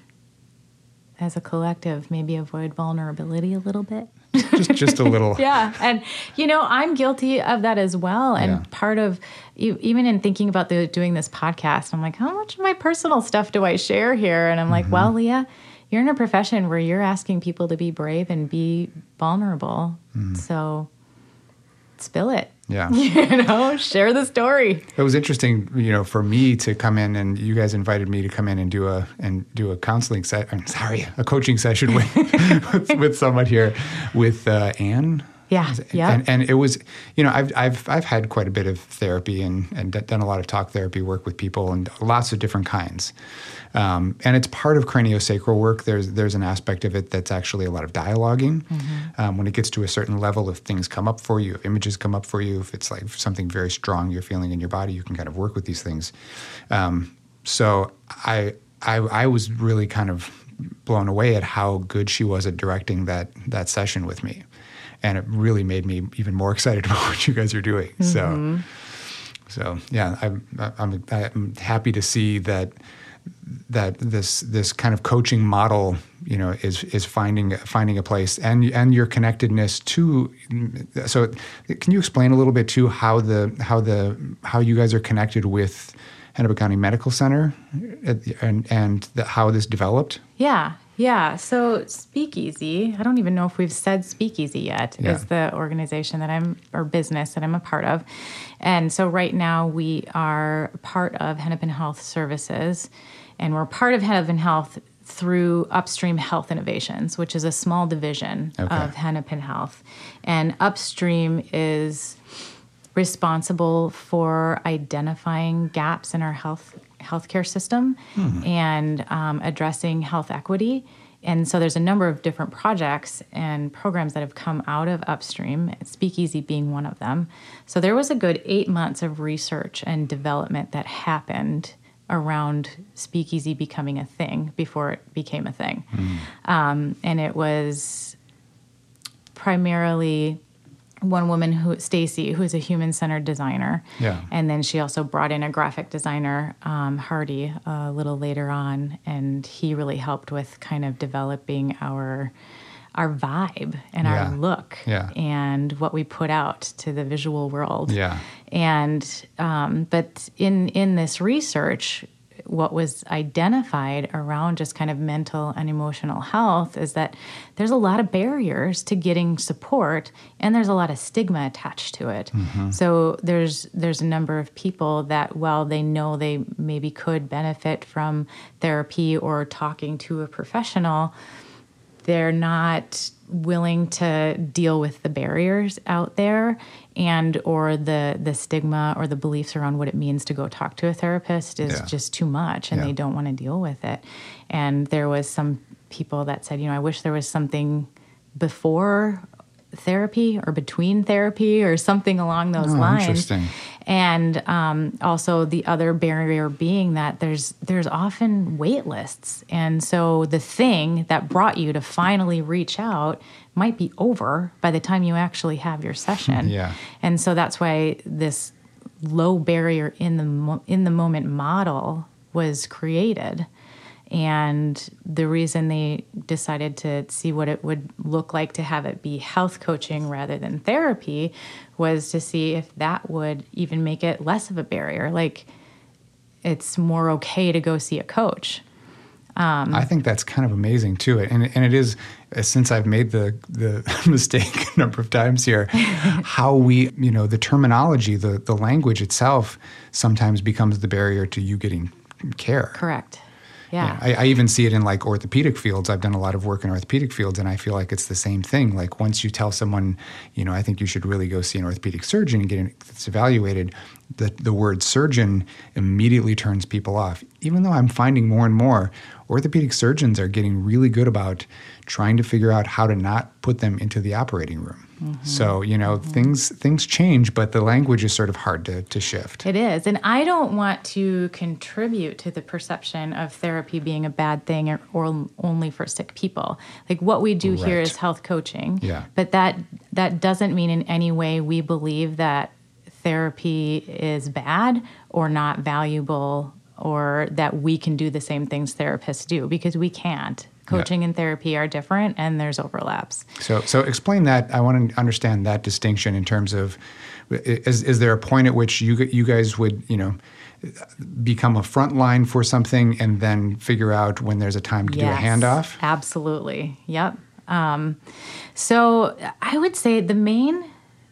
B: as a collective, maybe avoid vulnerability a little bit.
A: just just a little.
B: Yeah. And, you know, I'm guilty of that as well. And
A: Yeah.
B: part of, e- even in thinking about the, doing this podcast, I'm like, how much of my personal stuff do I share here? And I'm like,
A: Mm-hmm.
B: well, Leah, you're in a profession where you're asking people to be brave and be vulnerable. Mm. So spill it.
A: Yeah.
B: You know, share the story.
A: It was interesting, you know, for me to come in, and you guys invited me to come in and do a and do a counseling set. I'm sorry, a coaching session with with, with someone here, with uh, Anne.
B: Yeah, yeah.
A: And, and it was, you know, I've I've I've had quite a bit of therapy and and done a lot of talk therapy work with people, and lots of different kinds. Um, and it's part of craniosacral work. There's there's an aspect of it that's actually a lot of dialoguing. Mm-hmm. Um, when it gets to a certain level, if things come up for you, if images come up for you, if it's like something very strong you're feeling in your body, you can kind of work with these things. Um, so I, I I was really kind of blown away at how good she was at directing that that session with me. And it really made me even more excited about what you guys are doing. Mm-hmm. So, so yeah, I'm, I'm I'm happy to see that that this this kind of coaching model, you know, is is finding finding a place, and and your connectedness to. So, can you explain a little bit too how the how the how you guys are connected with Hennepin County Medical Center, and and the, how this developed?
B: Yeah. Yeah, so Speakeasy, I don't even know if we've said Speakeasy yet, yeah. is the organization that I'm, or business that I'm a part of. And so right now we are part of Hennepin Health Services, and we're part of Hennepin Health through Upstream Health Innovations, which is a small division okay. of Hennepin Health. And Upstream is responsible for identifying gaps in our health healthcare system hmm. and um, addressing health equity. And so there's a number of different projects and programs that have come out of Upstream, Speakeasy being one of them. So there was a good eight months of research and development that happened around Speakeasy becoming a thing before it became a thing. Hmm. Um, and it was primarily one woman, who Stacy, who is a human-centered designer.
A: Yeah.
B: And then she also brought in a graphic designer, um, Hardy, a little later on, and he really helped with kind of developing our our vibe and yeah. our look
A: yeah.
B: and what we put out to the visual world.
A: Yeah.
B: And um, but in in this research, what was identified around just kind of mental and emotional health is that there's a lot of barriers to getting support, and there's a lot of stigma attached to it. Mm-hmm. So there's there's a number of people that, while they know they maybe could benefit from therapy or talking to a professional, they're not willing to deal with the barriers out there and or the the stigma or the beliefs around what it means to go talk to a therapist is yeah. just too much, and yeah. they don't want to deal with it. And there was some people that said, you know, I wish there was something before therapy or between therapy or something along those
A: oh,
B: lines.
A: Interesting.
B: And um, also the other barrier being that there's there's often wait lists. And so the thing that brought you to finally reach out might be over by the time you actually have your session.
A: Yeah.
B: And so that's why this low barrier in the mo- in the moment model was created. And the reason they decided to see what it would look like to have it be health coaching rather than therapy was to see if that would even make it less of a barrier. Like, it's more okay to go see a coach. Um,
A: I think that's kind of amazing too. And, and it is, since I've made the, the mistake a number of times here, how we, you know, the terminology, the, the language itself sometimes becomes the barrier to you getting care.
B: Correct. Yeah.
A: yeah I, I even see it in like orthopedic fields. I've done a lot of work in orthopedic fields, and I feel like it's the same thing. Like, once you tell someone, you know, I think you should really go see an orthopedic surgeon and get it evaluated, the, the word surgeon immediately turns people off. Even though I'm finding more and more orthopedic surgeons are getting really good about trying to figure out how to not put them into the operating room. Mm-hmm. So, you know, mm-hmm. things things change, but the language is sort of hard to, to shift.
B: It is. And I don't want to contribute to the perception of therapy being a bad thing or, or only for sick people. Like, what we do right. here is health coaching.
A: Yeah.
B: But that that doesn't mean in any way we believe that therapy is bad or not valuable, or that we can do the same things therapists do, because we can't. Coaching yeah. and therapy are different, and there's overlaps.
A: So, so explain that. I want to understand that distinction in terms of, is is there a point at which you you guys would, you know, become a front line for something and then figure out when there's a time to
B: Yes,
A: do a handoff?
B: Absolutely. Yep. Um, so I would say the main,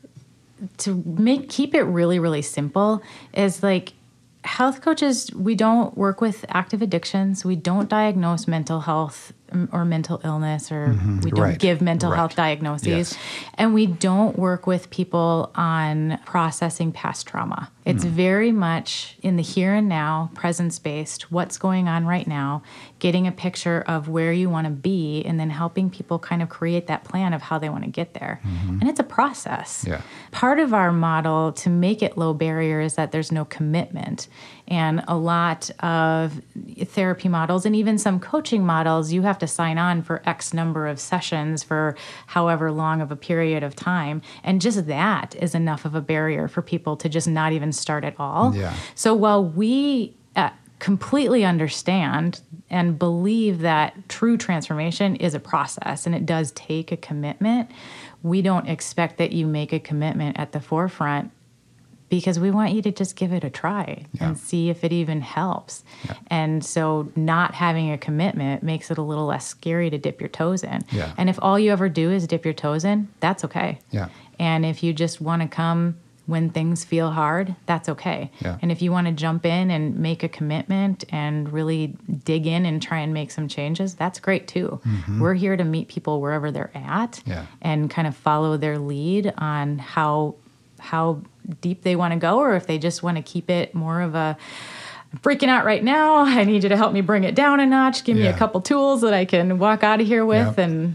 B: to make keep it really, really simple is like health coaches, we don't work with active addictions. We don't diagnose mental health or mental illness, or
A: Mm-hmm.
B: we don't
A: Right.
B: give mental
A: Right.
B: health diagnoses.
A: Yes.
B: And we don't work with people on processing past trauma. It's
A: Mm.
B: very much in the here and now, presence-based, what's going on right now, getting a picture of where you want to be, and then helping people kind of create that plan of how they want to get there. And it's a process.
A: Yeah.
B: Part of our model to make it low barrier is that there's no commitment. And a lot of therapy models and even some coaching models, you have to sign on for X number of sessions for however long of a period of time. And just that is enough of a barrier for people to just not even start at all.
A: Yeah.
B: So while we uh, completely understand and believe that true transformation is a process and it does take a commitment, we don't expect that you make a commitment at the forefront, because we want you to just give it a try
A: Yeah.
B: and see if it even helps.
A: Yeah.
B: And so not having a commitment makes it a little less scary to dip your toes in.
A: Yeah.
B: And if all you ever do is dip your toes in, that's okay.
A: Yeah.
B: And if you just want to come when things feel hard, that's okay.
A: Yeah.
B: And if you want to jump in and make a commitment and really dig in and try and make some changes, that's great too. We're here to meet people wherever they're at
A: Yeah.
B: and kind of follow their lead on how how deep they want to go, or if they just want to keep it more of a, I'm freaking out right now, I need you to help me bring it down a notch, give me
A: Yeah.
B: a couple tools that I can walk out of here with.
A: Yeah.
B: And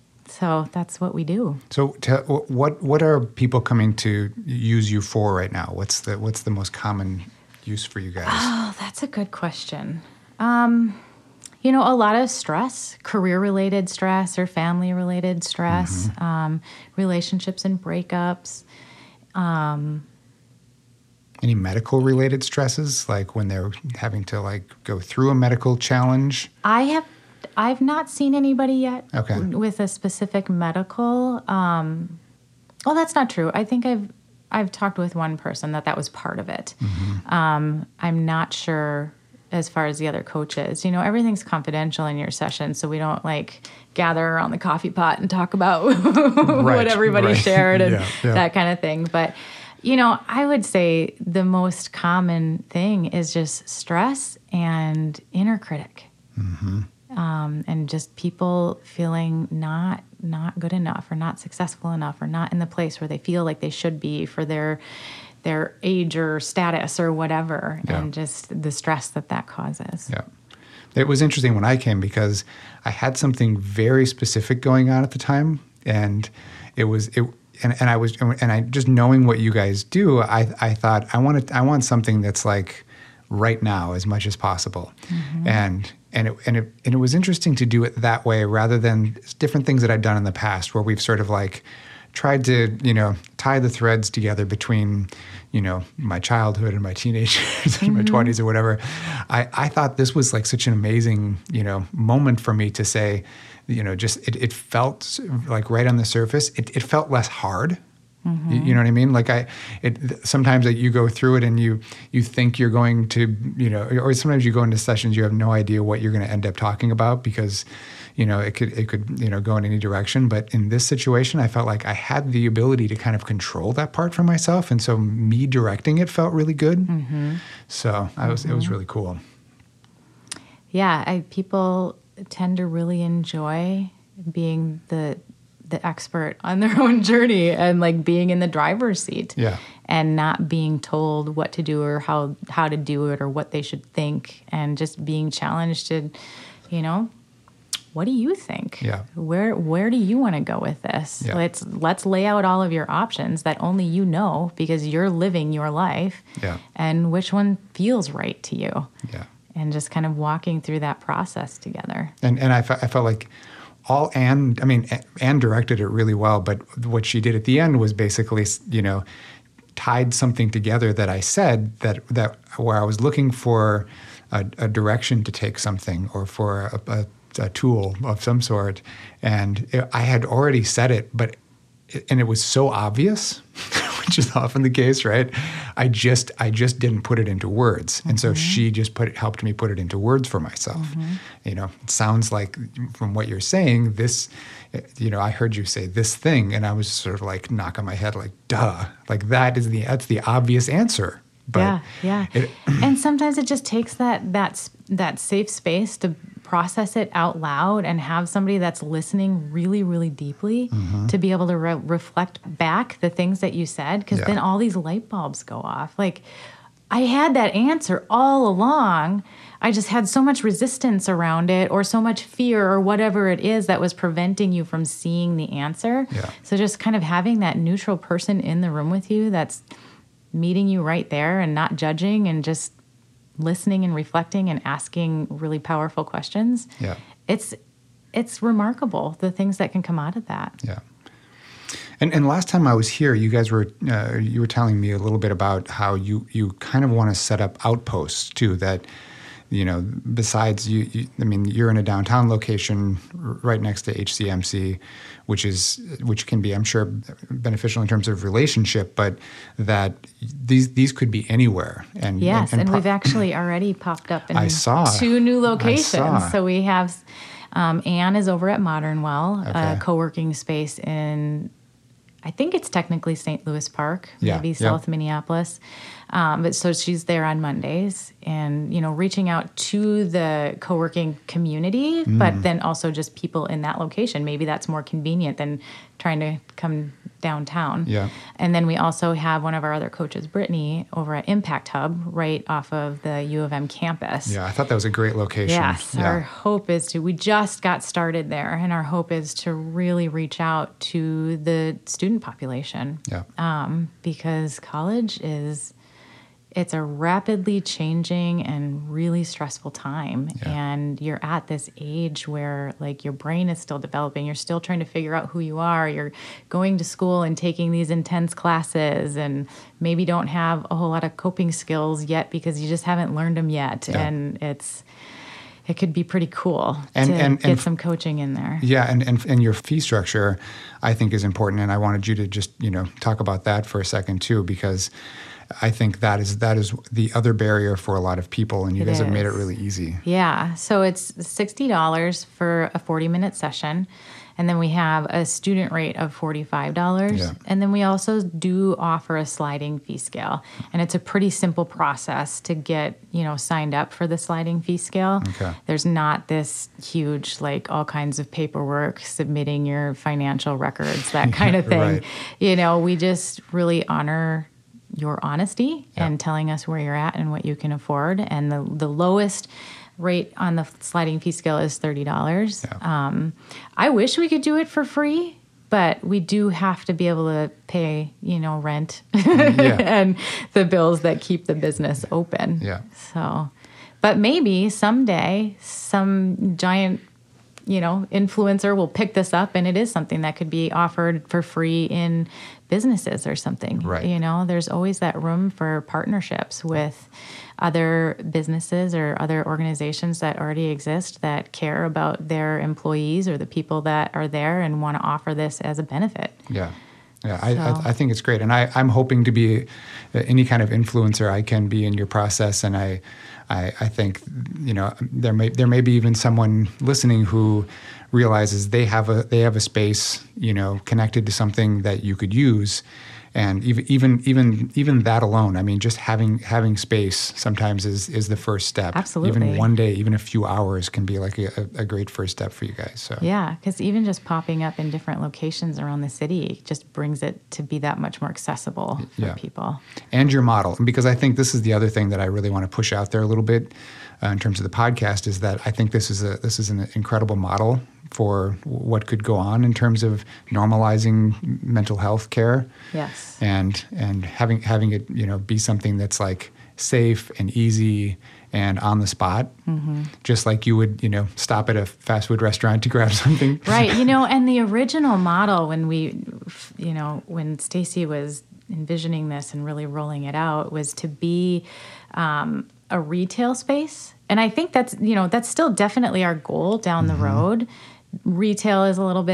B: so that's what we do.
A: So, te- what what are people coming to use you for right now? What's the what's the most common use for you guys?
B: Oh, that's a good question. Um, you know, a lot of stress, career-related stress or family-related stress,
A: Mm-hmm.
B: um, relationships and breakups.
A: Any medical related stresses, like when they're having to like go through a medical challenge?
B: I have, I've not seen anybody yet
A: Okay.
B: with a specific medical. Um, well, that's not true. I think I've I've talked with one person that that was part of it.
A: Mm-hmm.
B: Um, I'm not sure as far as the other coaches. You know, everything's confidential in your session, so we don't like gather around the coffee pot and talk about what everybody
A: right.
B: shared and
A: Yeah, yeah.
B: that kind of thing. But you know, I would say the most common thing is just stress and inner critic. Um, and just people feeling not not good enough or not successful enough or not in the place where they feel like they should be for their their age or status or whatever,
A: Yeah.
B: and just the stress that that causes.
A: Yeah. It was interesting when I came because I had something very specific going on at the time, and it was it and, and I was and I just knowing what you guys do, I I thought I want I want something that's like right now as much as possible.
B: Mm-hmm.
A: And and it, and it and it was interesting to do it that way rather than different things that I'd done in the past where we've sort of like tried to, you know, tie the threads together between, you know, my childhood and my teenage years and my twenties or whatever. I, I thought this was like such an amazing, you know, moment for me to say, you know, just it, it felt like right on the surface, it, it felt less hard.
B: Mm-hmm.
A: You, you know what I mean? Like I, it sometimes like you go through it and you you think you're going to, you know, or sometimes you go into sessions you have no idea what you're going to end up talking about because, you know, it could it could you know go in any direction. But in this situation, I felt like I had the ability to kind of control that part for myself, and so me directing it felt really good.
B: Mm-hmm.
A: So I was
B: Mm-hmm.
A: it was really cool.
B: Yeah, I, people tend to really enjoy being the the expert on their own journey and like being in the driver's seat.
A: Yeah.
B: And not being told what to do or how how to do it or what they should think, and just being challenged to, you know, what do you think?
A: Yeah.
B: Where where do you want to go with this?
A: Yeah.
B: Let's let's lay out all of your options that only you know because you're living your life.
A: Yeah.
B: And which one feels right to you?
A: Yeah.
B: And just kind of walking through that process together.
A: And and I, fe- I felt like all Anne, I mean, Anne directed it really well, but what she did at the end was basically, you know, tied something together that I said that that where I was looking for a, a direction to take something or for a, a, a tool of some sort, and it, I had already said it, but it, and it was so obvious, which is often the case, right? I just I just didn't put it into words. And so she just put it, helped me put it into words for myself. Mm-hmm. You know, it sounds like from what you're saying, this, you know, I heard you say this thing, and I was sort of like knocking my head like, duh, like that is the, that's the obvious answer. But
B: yeah, yeah. It, and sometimes it just takes that that that safe space to process it out loud and have somebody that's listening really, really deeply mm-hmm. to be able to re- reflect back the things that you said, because yeah. then all these light bulbs go off. Like, I had that answer all along. I just had so much resistance around it, or so much fear, or whatever it is that was preventing you from seeing the answer.
A: Yeah.
B: So just kind of having that neutral person in the room with you that's meeting you right there and not judging and just listening and reflecting and asking really powerful questions.
A: Yeah.
B: It's it's remarkable, the things that can come out of that.
A: Yeah. And and last time I was here, you guys were uh, you were telling me a little bit about how you you kind of want to set up outposts too, that, you know, besides you, you I mean, you're in a downtown location right next to H C M C, which is which can be, I'm sure, beneficial in terms of relationship, but that these these could be anywhere. And
B: yes,
A: and,
B: and,
A: and
B: we've
A: pro-
B: actually already popped up in
A: I saw,
B: two new locations.
A: I saw.
B: So we have um, Anne is over at Modern Well,
A: Okay.
B: a co-working space in, I think it's technically Saint Louis Park,
A: Yeah,
B: maybe
A: yep.
B: South Minneapolis. Um, but so she's there on Mondays, and, you know, reaching out to the co-working community, mm. but then also just people in that location. Maybe that's more convenient than trying to come downtown.
A: Yeah.
B: And then we also have one of our other coaches, Brittany, over at Impact Hub, right off of the U of M campus.
A: Yeah, I thought that was a great location.
B: Yes,
A: yeah.
B: Our hope is to, we just got started there, and our hope is to really reach out to the student population.
A: Yeah.
B: Um, because college is, it's a rapidly changing and really stressful time.
A: Yeah.
B: And you're at this age where, like, your brain is still developing. You're still trying to figure out who you are. You're going to school and taking these intense classes, and maybe don't have a whole lot of coping skills yet because you just haven't learned them yet.
A: Yeah.
B: And it's, it could be pretty cool
A: and,
B: to
A: and,
B: get
A: and,
B: some coaching in there.
A: Yeah, and, and and your fee structure, I think, is important. And I wanted you to just, you know, talk about that for a second too, because I think that is that is the other barrier for a lot of people, and you
B: It
A: guys have made it
B: is.
A: really easy.
B: Yeah, so it's sixty dollars for a forty-minute session, and then we have a student rate of forty-five dollars,
A: Yeah.
B: and then we also do offer a sliding fee scale, and it's a pretty simple process to get, you know, signed up for the sliding fee scale.
A: Okay.
B: There's not this huge, like, all kinds of paperwork, submitting your financial records, that kind of thing.
A: Right.
B: You know, we just really honor your honesty
A: Yeah.
B: and telling us where you're at and what you can afford. And the, the lowest rate on the sliding fee scale is thirty dollars.
A: Yeah.
B: Um, I wish we could do it for free, but we do have to be able to pay, you know, rent
A: Yeah.
B: and the bills that keep the business open.
A: Yeah.
B: So, but maybe someday some giant, you know, influencer will pick this up, and it is something that could be offered for free in businesses or something.
A: Right.
B: You know, there's always that room for partnerships with other businesses or other organizations that already exist that care about their employees or the people that are there and want to offer this as a benefit.
A: Yeah. Yeah, I,
B: So-
A: I, I think it's great. And I, I'm hoping to be any kind of influencer I can be in your process. And I, I, I think, you know, there may there may be even someone listening who realizes they have a they have a space, you know, connected to something that you could use. And even even even even that alone, I mean, just having having space sometimes is is the first step.
B: Absolutely.
A: Even one day, even a few hours can be like a, a great first step for you guys. So
B: Yeah, because even just popping up in different locations around the city just brings it to be that much more accessible for
A: Yeah.
B: people.
A: And your model, because I think this is the other thing that I really want to push out there a little bit uh, in terms of the podcast, is that I think this is a this is an incredible model for what could go on in terms of normalizing mental health care.
B: Yes.
A: And and having having it, you know, be something that's like safe and easy and on the spot, mm-hmm. just like you would, you know, stop at a fast food restaurant to grab something.
B: Right. You know, and the original model when we, you know, when Stacy was envisioning this and really rolling it out was to be um, a retail space. And I think that's, you know, that's still definitely our goal down
A: Mm-hmm.
B: the road. Retail is a little bit,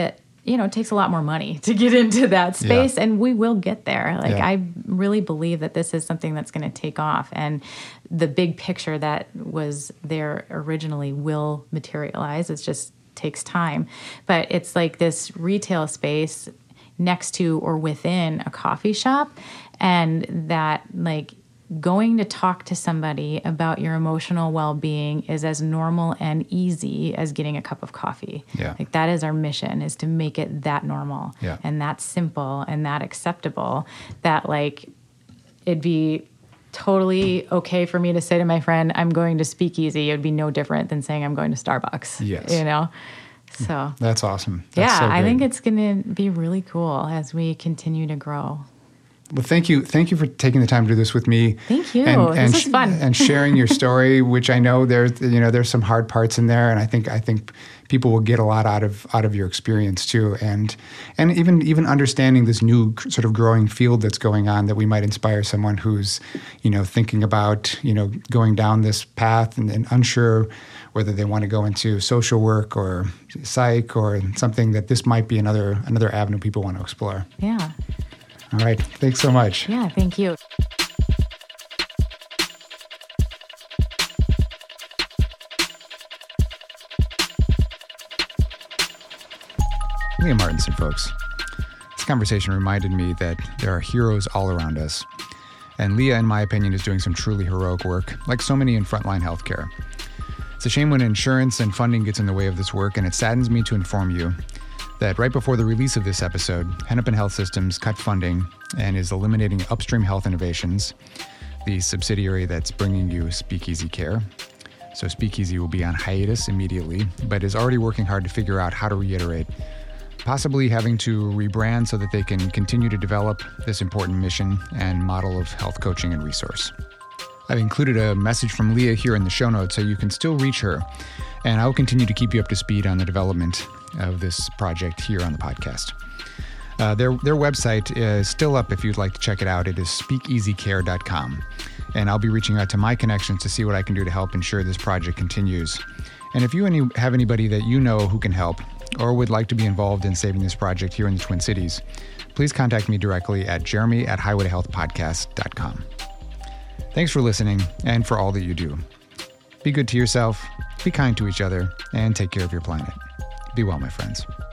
B: you know, it takes a lot more money to get into that space,
A: Yeah.
B: and we will get there. Like,
A: Yeah.
B: I really believe that this is something that's going to take off, and the big picture that was there originally will materialize. It just takes time. But it's like this retail space next to or within a coffee shop, and that, like, going to talk to somebody about your emotional well-being is as normal and easy as getting a cup of coffee.
A: Yeah.
B: Like, that is our mission, is to make it that normal
A: Yeah.
B: and that simple and that acceptable, that, like, it'd be totally okay for me to say to my friend, I'm going to Speakeasy. It would be no different than saying I'm going to Starbucks.
A: Yes.
B: You know? So
A: That's awesome. That's
B: yeah,
A: so
B: I
A: great.
B: think it's going to be really cool as we continue to grow.
A: Well, thank you. Thank you for taking the time to do this with me.
B: Thank you.
A: And,
B: This
A: and
B: is fun.
A: and sharing your story, which I know there's, you know, there's some hard parts in there, and I think I think people will get a lot out of out of your experience too, and and even even understanding this new sort of growing field that's going on, that we might inspire someone who's, you know, thinking about, you know, going down this path and, and unsure whether they want to go into social work or psych or something, that this might be another another avenue people want to explore.
B: Yeah.
A: All right. Thanks so much.
B: Yeah. Thank you.
A: Leah Martinson, folks. This conversation reminded me that there are heroes all around us. And Leah, in my opinion, is doing some truly heroic work, like so many in frontline healthcare. It's a shame when insurance and funding gets in the way of this work, and it saddens me to inform you that right before the release of this episode, Hennepin Health Systems cut funding and is eliminating Upstream Health Innovations, the subsidiary that's bringing you Speakeasy Care. So Speakeasy will be on hiatus immediately, but is already working hard to figure out how to reiterate, possibly having to rebrand so that they can continue to develop this important mission and model of health coaching and resource. I've included a message from Leah here in the show notes so you can still reach her, and I will continue to keep you up to speed on the development of this project here on the podcast. Uh, their their website is still up if you'd like to check it out. It is speakeasy care dot com, and I'll be reaching out to my connections to see what I can do to help ensure this project continues. And if you any, have anybody that you know who can help or would like to be involved in saving this project here in the Twin Cities, please contact me directly at jeremy at highway to health podcast dot com. Thanks for listening and for all that you do. Be good to yourself, be kind to each other, and take care of your planet. Be well, my friends.